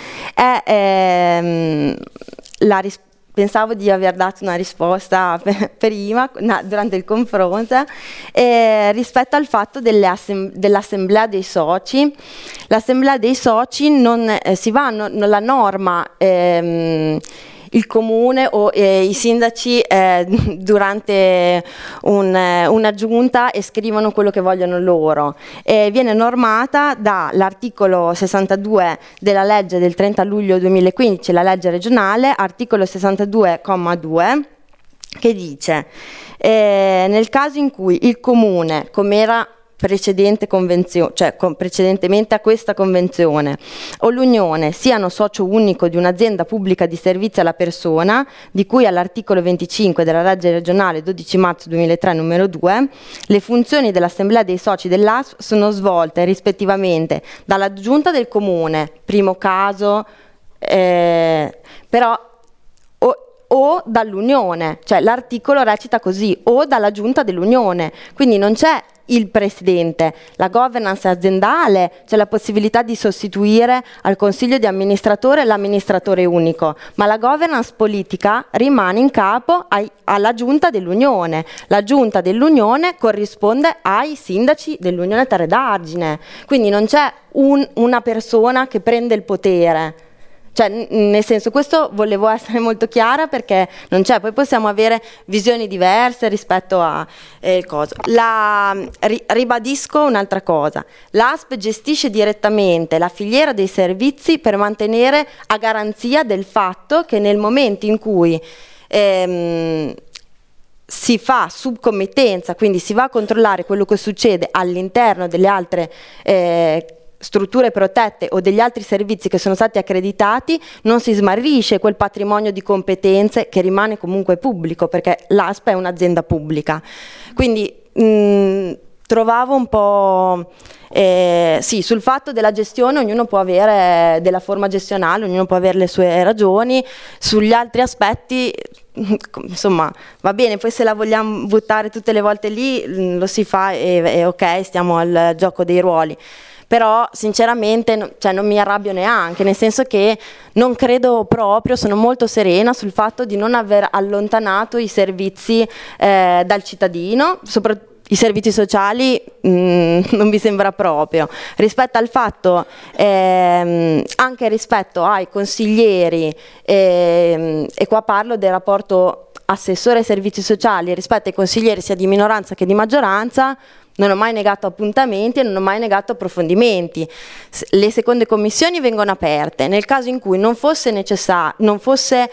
è la risposta. Pensavo di aver dato una risposta prima, durante il confronto, rispetto al fatto dell'assemblea dei soci. L'assemblea dei soci la norma, il comune o i sindaci durante una giunta scrivono quello che vogliono loro. Viene normata dall'articolo 62 della legge del 30 luglio 2015, la legge regionale, articolo 62,2, che dice nel caso in cui il comune, come era precedentemente a questa convenzione, o l'unione siano socio unico di un'azienda pubblica di servizio alla persona, di cui all'articolo 25 della legge regionale 12 marzo 2003 numero 2, le funzioni dell'assemblea dei soci dell'ASP sono svolte rispettivamente dalla giunta del comune, primo caso, però o dall'unione, cioè l'articolo recita così, o dalla giunta dell'unione, quindi non c'è il presidente. La governance aziendale, c'è la possibilità di sostituire al consiglio di amministratore l'amministratore unico, ma la governance politica rimane in capo alla giunta dell'unione. La giunta dell'unione corrisponde ai sindaci dell'Unione Terre d'Argine, quindi non c'è una persona che prende il potere. Cioè, nel senso, questo volevo essere molto chiara, perché non c'è, poi possiamo avere visioni diverse rispetto a cosa. Ribadisco un'altra cosa: l'ASP gestisce direttamente la filiera dei servizi per mantenere a garanzia del fatto che nel momento in cui si fa subcommittenza, quindi si va a controllare quello che succede all'interno delle altre strutture protette o degli altri servizi che sono stati accreditati, non si smarrisce quel patrimonio di competenze che rimane comunque pubblico, perché l'ASP è un'azienda pubblica. Quindi trovavo un po' sì, sul fatto della gestione ognuno può avere della forma gestionale, ognuno può avere le sue ragioni, sugli altri aspetti insomma va bene, poi se la vogliamo buttare tutte le volte lì lo si fa e ok, stiamo al gioco dei ruoli. Però sinceramente non mi arrabbio neanche, nel senso che non credo proprio, sono molto serena sul fatto di non aver allontanato i servizi dal cittadino, soprattutto i servizi sociali non mi sembra proprio. Rispetto al fatto, anche rispetto ai consiglieri, e qua parlo del rapporto assessore ai servizi sociali rispetto ai consiglieri sia di minoranza che di maggioranza, non ho mai negato appuntamenti e non ho mai negato approfondimenti. Le seconde commissioni vengono aperte. Nel caso in cui non fosse necessario, non fosse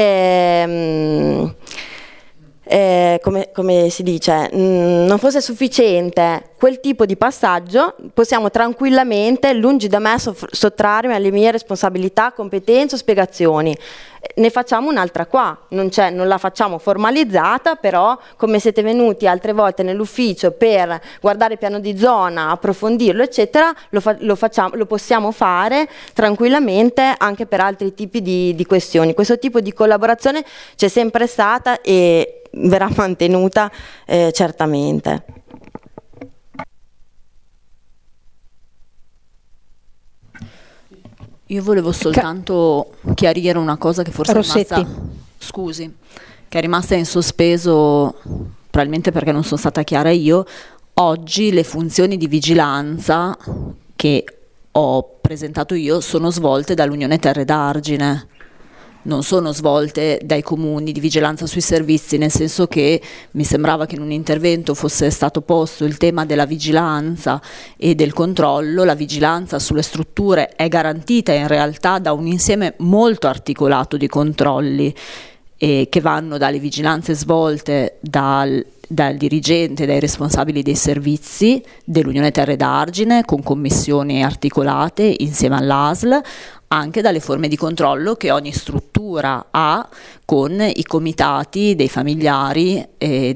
come si dice, non fosse sufficiente quel tipo di passaggio, possiamo tranquillamente, lungi da me sottrarmi alle mie responsabilità, competenze o spiegazioni. Ne facciamo un'altra qua, non la facciamo formalizzata, però come siete venuti altre volte nell'ufficio per guardare il piano di zona, approfondirlo eccetera, lo possiamo fare tranquillamente anche per altri tipi di questioni. Questo tipo di collaborazione c'è sempre stata e verrà mantenuta certamente. Io volevo soltanto chiarire una cosa che forse Rossetti. che è rimasta in sospeso, probabilmente perché non sono stata chiara io. Oggi le funzioni di vigilanza che ho presentato io sono svolte dall'Unione Terre d'Argine. non sono svolte dai comuni di vigilanza sui servizi, nel senso che mi sembrava che in un intervento fosse stato posto il tema della vigilanza e del controllo. La vigilanza sulle strutture è garantita in realtà da un insieme molto articolato di controlli che vanno dalle vigilanze svolte dal dirigente, dai responsabili dei servizi dell'Unione Terre d'Argine, con commissioni articolate insieme all'ASL, anche dalle forme di controllo che ogni struttura ha con i comitati dei familiari e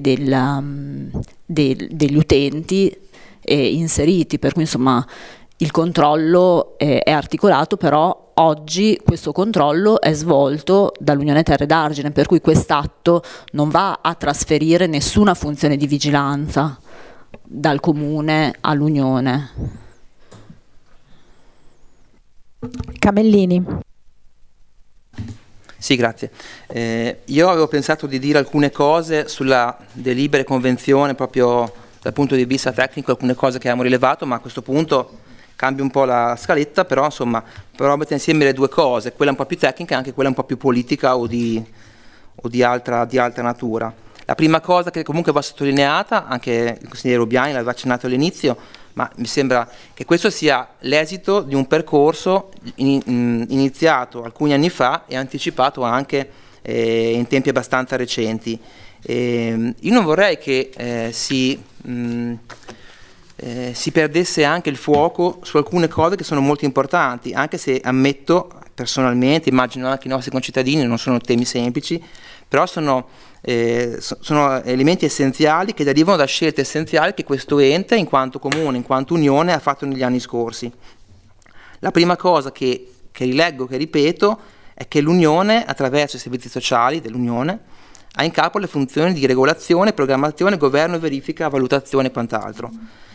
degli utenti inseriti, per cui insomma il controllo è articolato, però oggi questo controllo è svolto dall'Unione Terre d'Argine, per cui quest'atto non va a trasferire nessuna funzione di vigilanza dal Comune all'Unione. Camellini. Sì, grazie. Io avevo pensato di dire alcune cose sulla delibera e convenzione proprio dal punto di vista tecnico, alcune cose che abbiamo rilevato, ma a questo punto cambio un po' la scaletta, però insomma provo a mettere insieme le due cose, quella un po' più tecnica e anche quella un po' più politica o di altra natura. La prima cosa che comunque va sottolineata, anche il consigliere Rubiani l'aveva accennato all'inizio, ma mi sembra che questo sia l'esito di un percorso iniziato alcuni anni fa e anticipato anche in tempi abbastanza recenti. Io non vorrei che si perdesse anche il fuoco su alcune cose che sono molto importanti, anche se ammetto personalmente, immagino anche i nostri concittadini, non sono temi semplici, però sono elementi essenziali che derivano da scelte essenziali che questo ente, in quanto comune, in quanto unione, ha fatto negli anni scorsi. La prima cosa che rileggo, che ripeto, è che l'Unione, attraverso i servizi sociali dell'Unione, ha in capo le funzioni di regolazione, programmazione, governo, verifica, valutazione e quant'altro.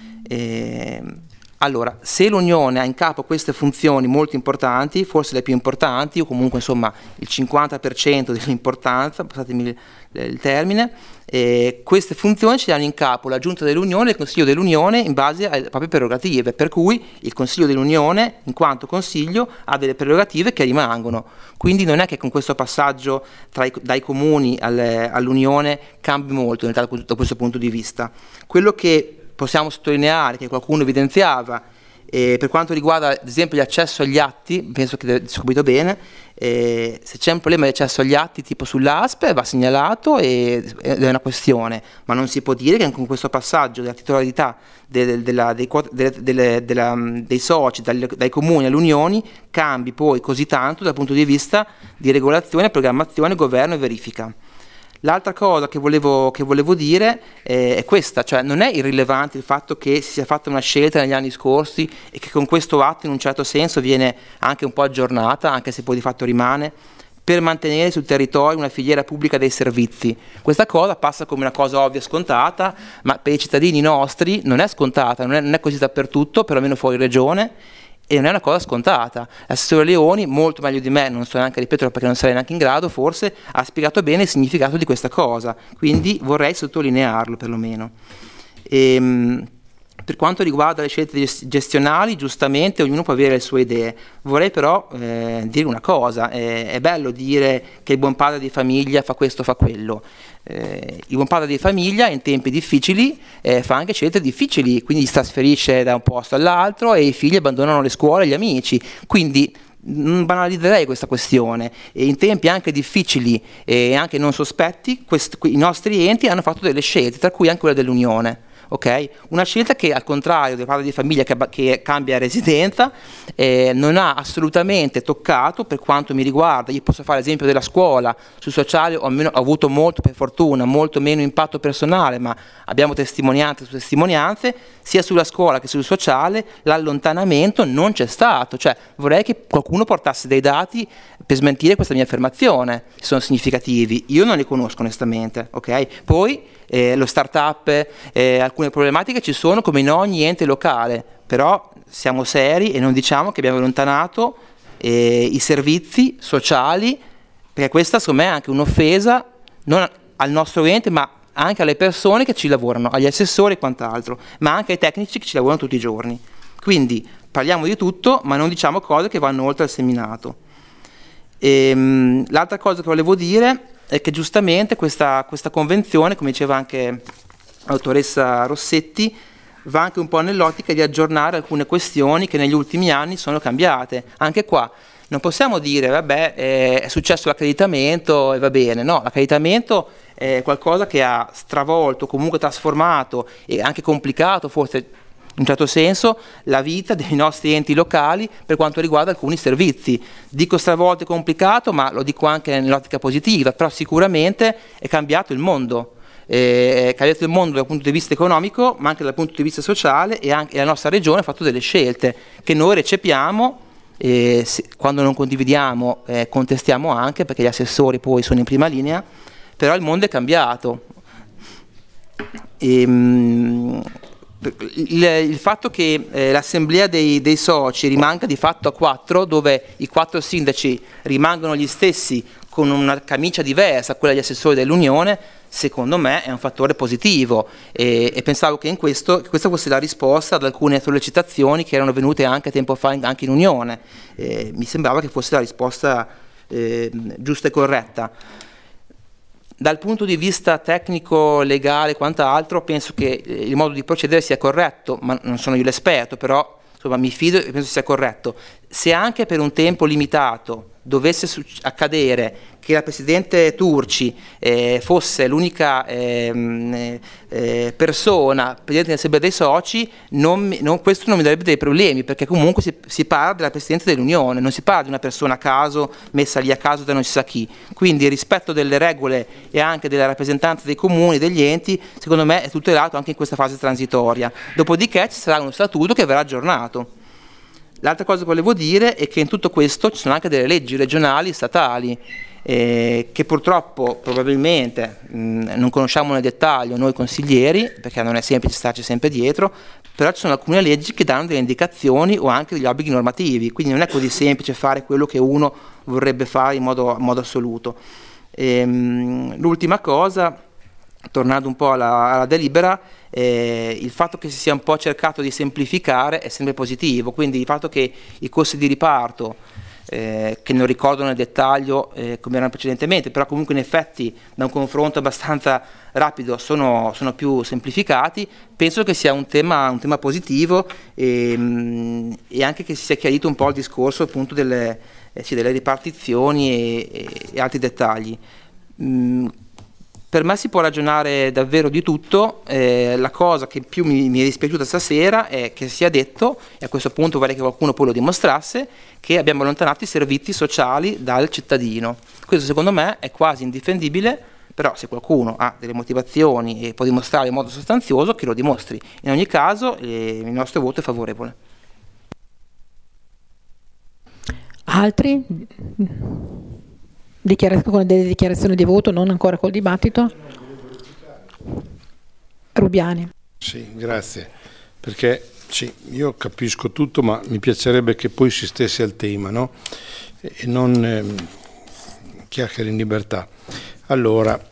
Allora, se l'Unione ha in capo queste funzioni molto importanti, forse le più importanti, o comunque insomma il 50% dell'importanza, passatemi il termine, queste funzioni ci danno in capo la Giunta dell'Unione e il Consiglio dell'Unione in base alle proprie prerogative, per cui il Consiglio dell'Unione, in quanto Consiglio, ha delle prerogative che rimangono. Quindi non è che con questo passaggio dai comuni all'Unione cambi molto da questo punto di vista. Quello che possiamo sottolineare, che qualcuno evidenziava, per quanto riguarda ad esempio l'accesso agli atti, penso che sia capito bene, se c'è un problema di accesso agli atti tipo sull'ASP va segnalato ed è una questione, ma non si può dire che con questo passaggio della titolarità dei soci dai comuni alle unioni cambi poi così tanto dal punto di vista di regolazione, programmazione, governo e verifica. L'altra cosa che volevo dire è questa, cioè non è irrilevante il fatto che si sia fatta una scelta negli anni scorsi e che con questo atto in un certo senso viene anche un po' aggiornata, anche se poi di fatto rimane, per mantenere sul territorio una filiera pubblica dei servizi. Questa cosa passa come una cosa ovvia e scontata, ma per i cittadini nostri non è scontata, non è così dappertutto, perlomeno fuori regione, e non è una cosa scontata. L'assessore Leoni, molto meglio di me, non so neanche ripeterlo perché non sarei neanche in grado, forse, ha spiegato bene il significato di questa cosa, quindi vorrei sottolinearlo perlomeno. Per quanto riguarda le scelte gestionali, giustamente ognuno può avere le sue idee. Vorrei però dire una cosa, è bello dire che il buon padre di famiglia fa questo, fa quello. Il buon padre di famiglia in tempi difficili fa anche scelte difficili, quindi si trasferisce da un posto all'altro e i figli abbandonano le scuole e gli amici, quindi non banalizzerei questa questione. E in tempi anche difficili e anche non sospetti, i nostri enti hanno fatto delle scelte, tra cui anche quella dell'Unione. Okay? Una scelta che al contrario del padre di famiglia che cambia residenza non ha assolutamente toccato, per quanto mi riguarda. Io posso fare l'esempio della scuola, sul sociale ho avuto molto, per fortuna, molto meno impatto personale, ma abbiamo testimonianze su testimonianze, sia sulla scuola che sul sociale l'allontanamento non c'è stato, cioè vorrei che qualcuno portasse dei dati per smentire questa mia affermazione, che sono significativi, io non li conosco onestamente, ok? Poi lo start-up, alcune problematiche ci sono come in ogni ente locale, però siamo seri e non diciamo che abbiamo allontanato i servizi sociali, perché questa secondo me è anche un'offesa non al nostro ente ma anche alle persone che ci lavorano, agli assessori e quant'altro, ma anche ai tecnici che ci lavorano tutti i giorni. Quindi parliamo di tutto ma non diciamo cose che vanno oltre il seminato. L'altra cosa che volevo dire è che giustamente questa convenzione, come diceva anche la dottoressa Rossetti, va anche un po' nell'ottica di aggiornare alcune questioni che negli ultimi anni sono cambiate. Anche qua non possiamo dire vabbè è successo l'accreditamento e va bene, no, l'accreditamento è qualcosa che ha stravolto, comunque trasformato e anche complicato forse in un certo senso la vita dei nostri enti locali per quanto riguarda alcuni servizi. Dico stravolto e complicato, ma lo dico anche nell'ottica positiva, però sicuramente è cambiato il mondo. È cambiato il mondo dal punto di vista economico, ma anche dal punto di vista sociale, e anche la nostra regione ha fatto delle scelte che noi recepiamo. Quando non condividiamo contestiamo anche, perché gli assessori poi sono in prima linea, però il mondo è cambiato. Il fatto che l'assemblea dei soci rimanga di fatto a 4, dove i 4 sindaci rimangono gli stessi con una camicia diversa a quella degli assessori dell'Unione, secondo me è un fattore positivo, e pensavo che questa fosse la risposta ad alcune sollecitazioni che erano venute anche tempo fa anche in Unione. Mi sembrava che fosse la risposta giusta e corretta. Dal punto di vista tecnico, legale e quant'altro, penso che il modo di procedere sia corretto, ma non sono io l'esperto, però insomma, mi fido e penso sia corretto. Se anche per un tempo limitato dovesse accadere che la Presidente Turci fosse l'unica persona Presidente dell'Assemblea dei Soci, questo non mi darebbe dei problemi, perché comunque si parla della Presidenza dell'Unione, non si parla di una persona a caso, messa lì a caso da non si sa chi. Quindi il rispetto delle regole e anche della rappresentanza dei comuni, degli enti, secondo me è tutelato anche in questa fase transitoria. Dopodiché ci sarà uno statuto che verrà aggiornato. L'altra cosa che volevo dire è che in tutto questo ci sono anche delle leggi regionali, statali, che purtroppo probabilmente non conosciamo nel dettaglio noi consiglieri, perché non è semplice starci sempre dietro, però ci sono alcune leggi che danno delle indicazioni o anche degli obblighi normativi, quindi non è così semplice fare quello che uno vorrebbe fare in modo assoluto. L'ultima cosa, tornando un po' alla delibera, il fatto che si sia un po' cercato di semplificare è sempre positivo, quindi il fatto che i costi di riparto, che non ricordo nel dettaglio come erano precedentemente, però comunque in effetti da un confronto abbastanza rapido sono più semplificati, penso che sia un tema positivo, e anche che si sia chiarito un po' il discorso appunto delle ripartizioni e altri dettagli. Per me si può ragionare davvero di tutto. La cosa che più mi è dispiaciuta stasera è che sia detto, e a questo punto vorrei che qualcuno poi lo dimostrasse, che abbiamo allontanato i servizi sociali dal cittadino. Questo secondo me è quasi indifendibile, però se qualcuno ha delle motivazioni e può dimostrare in modo sostanzioso, che lo dimostri. In ogni caso il nostro voto è favorevole. Altri? Con delle dichiarazioni di voto, non ancora col dibattito. Rubiani. Sì, grazie, perché sì, io capisco tutto, ma mi piacerebbe che poi si stesse al tema, no? E non chiacchiere in libertà. Allora,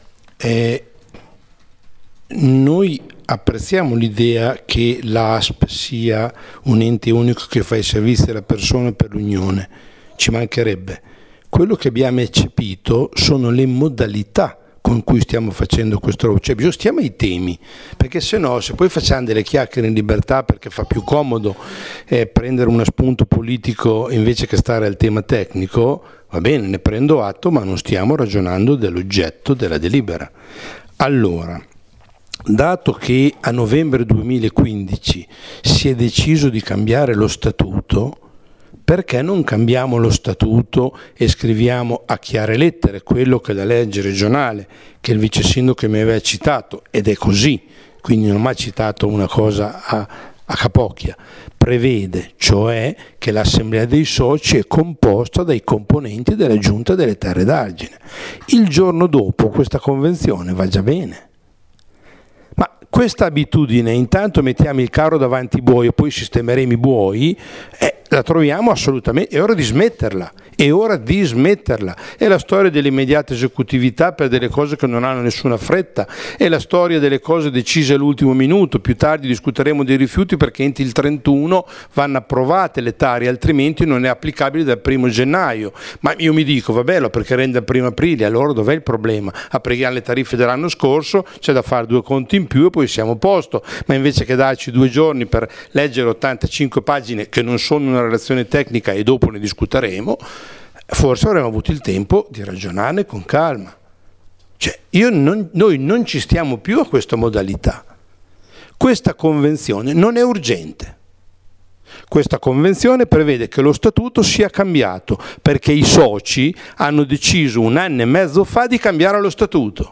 noi apprezziamo l'idea che l'ASP sia un ente unico che fa i servizi alla persona per l'Unione, ci mancherebbe. Quello che abbiamo eccepito sono le modalità con cui stiamo facendo questo lavoro, cioè bisogna stiamo ai temi, perché se poi facciamo delle chiacchiere in libertà perché fa più comodo prendere uno spunto politico invece che stare al tema tecnico, va bene, ne prendo atto, ma non stiamo ragionando dell'oggetto della delibera. Allora, dato che a novembre 2015 si è deciso di cambiare lo statuto, perché non cambiamo lo statuto e scriviamo a chiare lettere quello che la legge regionale, che il vice sindaco mi aveva citato, ed è così, quindi non mi ha citato una cosa a capocchia, prevede cioè che l'assemblea dei soci è composta dai componenti della giunta delle terre d'Argine. Il giorno dopo questa convenzione va già bene. Ma questa abitudine, intanto mettiamo il carro davanti ai buoi e poi sistemeremo i buoi, la troviamo assolutamente, è ora di smetterla. È ora di smetterla. È la storia dell'immediata esecutività per delle cose che non hanno nessuna fretta, è la storia delle cose decise all'ultimo minuto. Più tardi discuteremo dei rifiuti perché entro il 31 vanno approvate le tari, altrimenti non è applicabile dal 1 gennaio. Ma io mi dico, vabbè, perché rende il 1 aprile, allora dov'è il problema? Applicare le tariffe dell'anno scorso, c'è da fare 2 conti in più e poi siamo a posto. Ma invece che darci 2 giorni per leggere 85 pagine che non sono una relazione tecnica e dopo ne discuteremo, forse avremmo avuto il tempo di ragionarne con calma. Cioè, noi non ci stiamo più a questa modalità. Questa convenzione non è urgente. Questa convenzione prevede che lo statuto sia cambiato perché i soci hanno deciso 1 anno e mezzo fa di cambiare lo statuto.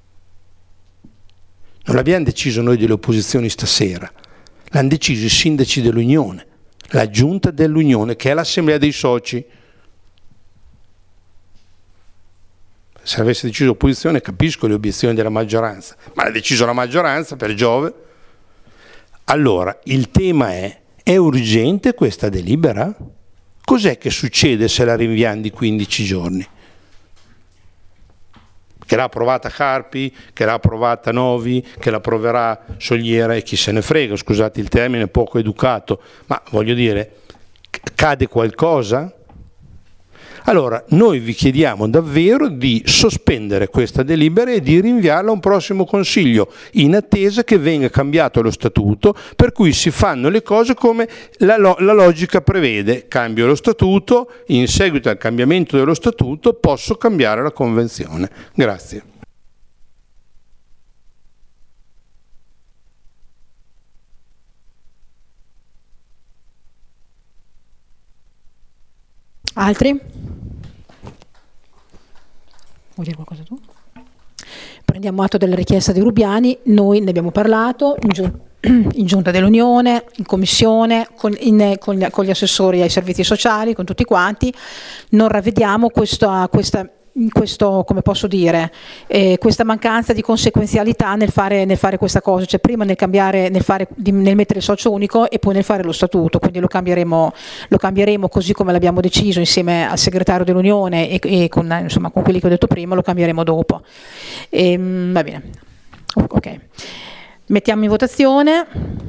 Non l'abbiamo deciso noi delle opposizioni stasera, l'hanno deciso i sindaci dell'Unione, la giunta dell'Unione, che è l'assemblea dei soci. Se avesse deciso l'opposizione capisco le obiezioni della maggioranza, ma l'ha deciso la maggioranza, per Giove. Allora, il tema è urgente questa delibera? Cos'è che succede se la rinviamo di 15 giorni? Che l'ha approvata Carpi, che l'ha approvata Novi, che l'approverà Soliera e chi se ne frega, scusate il termine poco educato, ma voglio dire, cade qualcosa? Allora, noi vi chiediamo davvero di sospendere questa delibera e di rinviarla a un prossimo Consiglio, in attesa che venga cambiato lo Statuto, per cui si fanno le cose come la logica prevede. Cambio lo Statuto, in seguito al cambiamento dello Statuto posso cambiare la Convenzione. Grazie. Altri? Vuoi dire qualcosa tu? Prendiamo atto della richiesta di Rubiani, noi ne abbiamo parlato in Giunta dell'Unione, in Commissione, con gli assessori ai servizi sociali, con tutti quanti. Non ravvediamo questa come posso dire, questa mancanza di conseguenzialità nel fare questa cosa, cioè prima nel mettere il socio unico e poi nel fare lo statuto, quindi lo cambieremo così come l'abbiamo deciso insieme al segretario dell'Unione e con quelli che ho detto prima, lo cambieremo dopo. Va bene, ok. Mettiamo in votazione.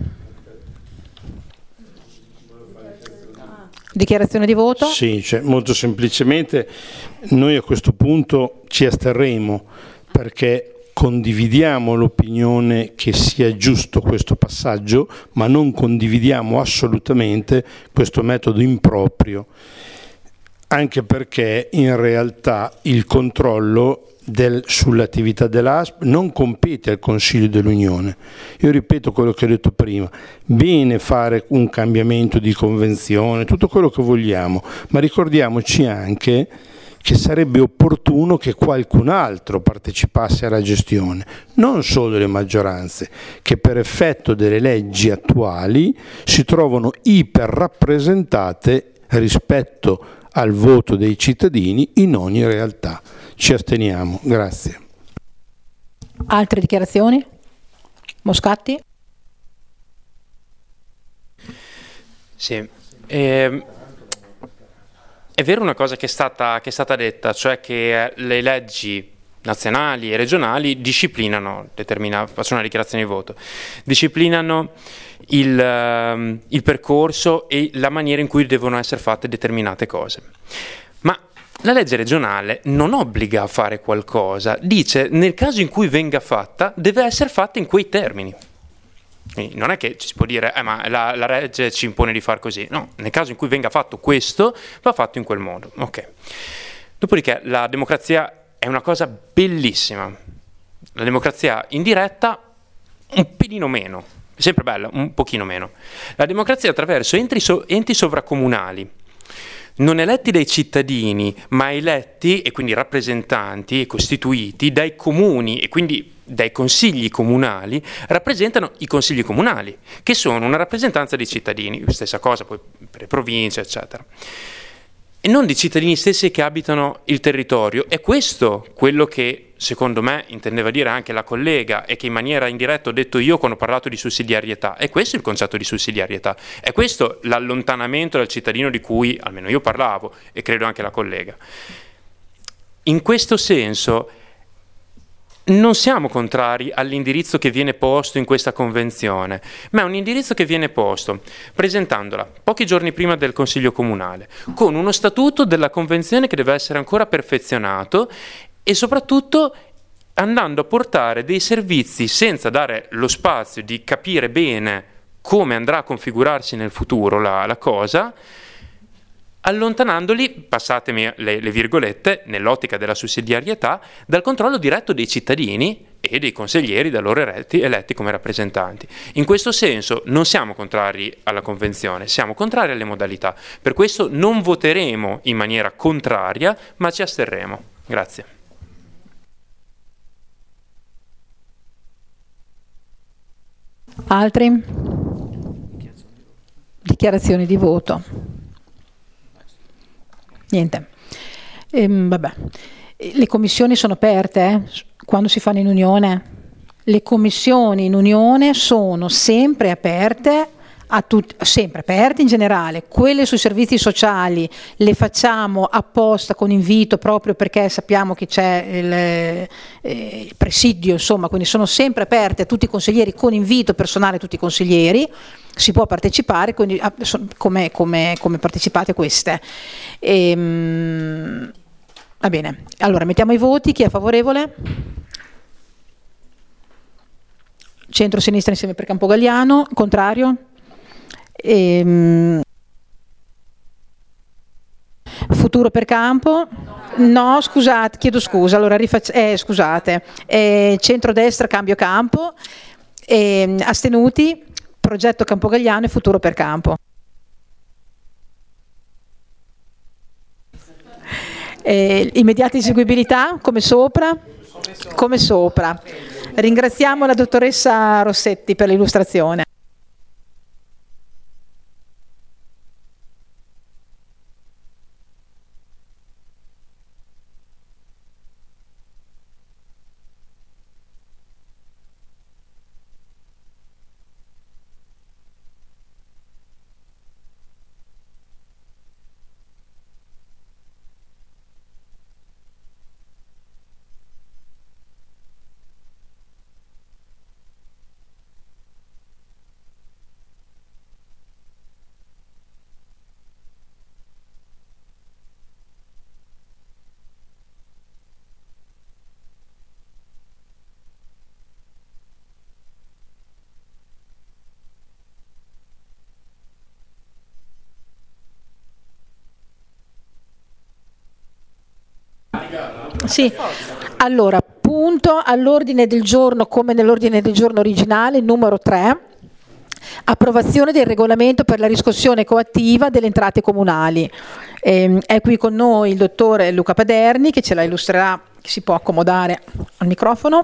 Dichiarazione di voto? Sì, cioè, molto semplicemente noi a questo punto ci asterremo perché condividiamo l'opinione che sia giusto questo passaggio, ma non condividiamo assolutamente questo metodo improprio, anche perché in realtà il controllo sull'attività dell'ASP non compete al Consiglio dell'Unione. Io ripeto quello che ho detto prima, bene fare un cambiamento di convenzione, tutto quello che vogliamo, ma ricordiamoci anche che sarebbe opportuno che qualcun altro partecipasse alla gestione, non solo le maggioranze, che per effetto delle leggi attuali si trovano iperrappresentate rispetto al voto dei cittadini in ogni realtà. Ci asteniamo, grazie. Altre dichiarazioni? Moscatti? Sì, è vero una cosa che è stata detta, cioè che le leggi nazionali e regionali disciplinano, faccio una dichiarazione di voto, disciplinano il percorso e la maniera in cui devono essere fatte determinate cose. Ma la legge regionale non obbliga a fare qualcosa, dice nel caso in cui venga fatta deve essere fatta in quei termini. Quindi non è che ci si può dire ma la legge ci impone di far così, no, nel caso in cui venga fatto questo va fatto in quel modo. Ok. Dopodiché la democrazia è una cosa bellissima, la democrazia indiretta un pelino meno, è sempre bella, un pochino meno. La democrazia attraverso enti sovracomunali, non eletti dai cittadini, ma eletti e quindi rappresentanti e costituiti dai comuni e quindi dai consigli comunali, rappresentano i consigli comunali, che sono una rappresentanza dei cittadini, stessa cosa poi per le province, eccetera. e non dei cittadini stessi che abitano il territorio. È questo quello che, secondo me, intendeva dire anche la collega e che in maniera indiretta ho detto io quando ho parlato di sussidiarietà. È questo il concetto di sussidiarietà, è questo l'allontanamento dal cittadino di cui almeno io parlavo e credo anche la collega. In questo senso non siamo contrari all'indirizzo che viene posto in questa convenzione, ma è un indirizzo che viene posto presentandola pochi giorni prima del Consiglio Comunale, con uno statuto della convenzione che deve essere ancora perfezionato e soprattutto andando a portare dei servizi senza dare lo spazio di capire bene come andrà a configurarsi nel futuro la cosa, allontanandoli, passatemi le virgolette, nell'ottica della sussidiarietà, dal controllo diretto dei cittadini e dei consiglieri da loro eletti come rappresentanti. In questo senso non siamo contrari alla Convenzione, siamo contrari alle modalità. Per questo non voteremo in maniera contraria, ma ci asterremo. Grazie. Altri? Dichiarazioni di voto. Niente. Vabbè. Le commissioni sono aperte quando si fanno in unione. Le commissioni in unione sono sempre aperte a tutti, sempre aperte in generale. Quelle sui servizi sociali le facciamo apposta con invito proprio perché sappiamo che c'è il presidio, insomma, quindi sono sempre aperte a tutti i consiglieri con invito personale a tutti i consiglieri. Si può partecipare, quindi come partecipate a queste. Va bene, allora mettiamo i voti. Chi è favorevole? Centro-sinistra insieme per Campogalliano. Contrario? Futuro per Campo? No, scusate, chiedo scusa. Allora scusate. Centro-destra, Cambio Campo. Astenuti? Progetto Campogalliano e Futuro per Campo. Immediata eseguibilità, come sopra? Come sopra. Ringraziamo la dottoressa Rossetti per l'illustrazione. Sì, allora, punto all'ordine del giorno, come nell'ordine del giorno originale, numero 3, approvazione del regolamento per la riscossione coattiva delle entrate comunali. È qui con noi il dottore Luca Paderni che ce la illustrerà, che si può accomodare al microfono.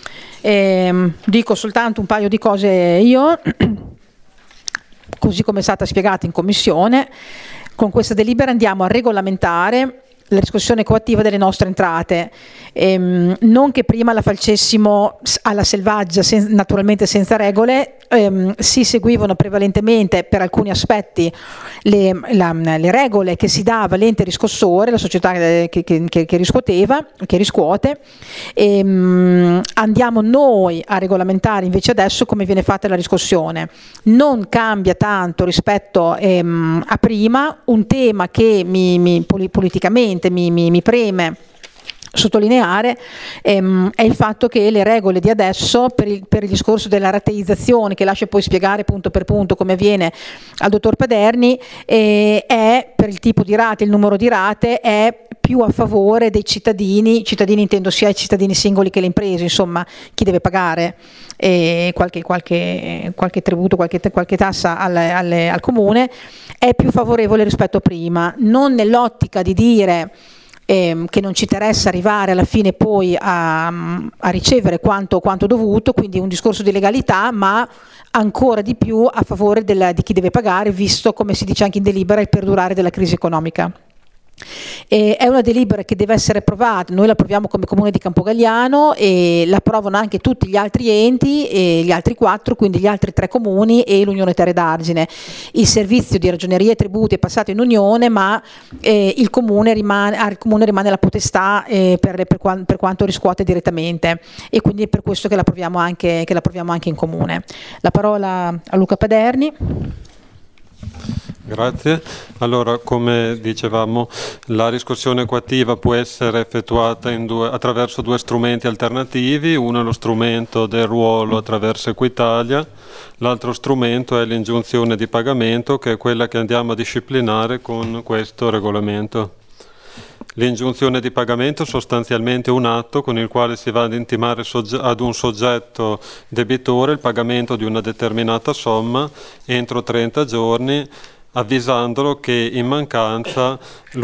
Dico soltanto un paio di cose io, così come è stata spiegata in commissione. Con questa delibera andiamo a regolamentare la riscossione coattiva delle nostre entrate, non che prima la facessimo alla selvaggia, naturalmente senza regole. Si seguivano prevalentemente per alcuni aspetti le regole che si dava l'ente riscossore, la società che riscuoteva, che riscuote. Andiamo noi a regolamentare invece adesso come viene fatta la riscossione. Non cambia tanto rispetto a prima. Un tema che politicamente mi preme sottolineare è il fatto che le regole di adesso per il discorso della rateizzazione, che lascia poi spiegare punto per punto come avviene al dottor Paderni, è per il tipo di rate, il numero di rate è più a favore dei cittadini intendo sia i cittadini singoli che le imprese, insomma chi deve pagare qualche tributo, qualche tassa al comune, è più favorevole rispetto a prima, non nell'ottica di dire che non ci interessa arrivare alla fine poi a ricevere quanto dovuto, quindi un discorso di legalità, ma ancora di più a favore di chi deve pagare, visto, come si dice anche in delibera, il perdurare della crisi economica. È una delibera che deve essere approvata, noi la approviamo come Comune di Campogalliano e la approvano anche tutti gli altri enti, gli altri 4, quindi gli altri 3 comuni e l'Unione Terre d'Argine. Il servizio di ragioneria e tributi è passato in Unione, ma al Comune rimane la potestà per quanto riscuote direttamente, e quindi è per questo che l'approviamo anche in Comune. La parola a Luca Paderni. Grazie. Allora, come dicevamo, la riscossione coattiva può essere effettuata attraverso 2 strumenti alternativi. Uno è lo strumento del ruolo attraverso Equitalia, l'altro strumento è l'ingiunzione di pagamento, che è quella che andiamo a disciplinare con questo regolamento. L'ingiunzione di pagamento è sostanzialmente un atto con il quale si va ad intimare ad un soggetto debitore il pagamento di una determinata somma entro 30 giorni, avvisandolo che in mancanza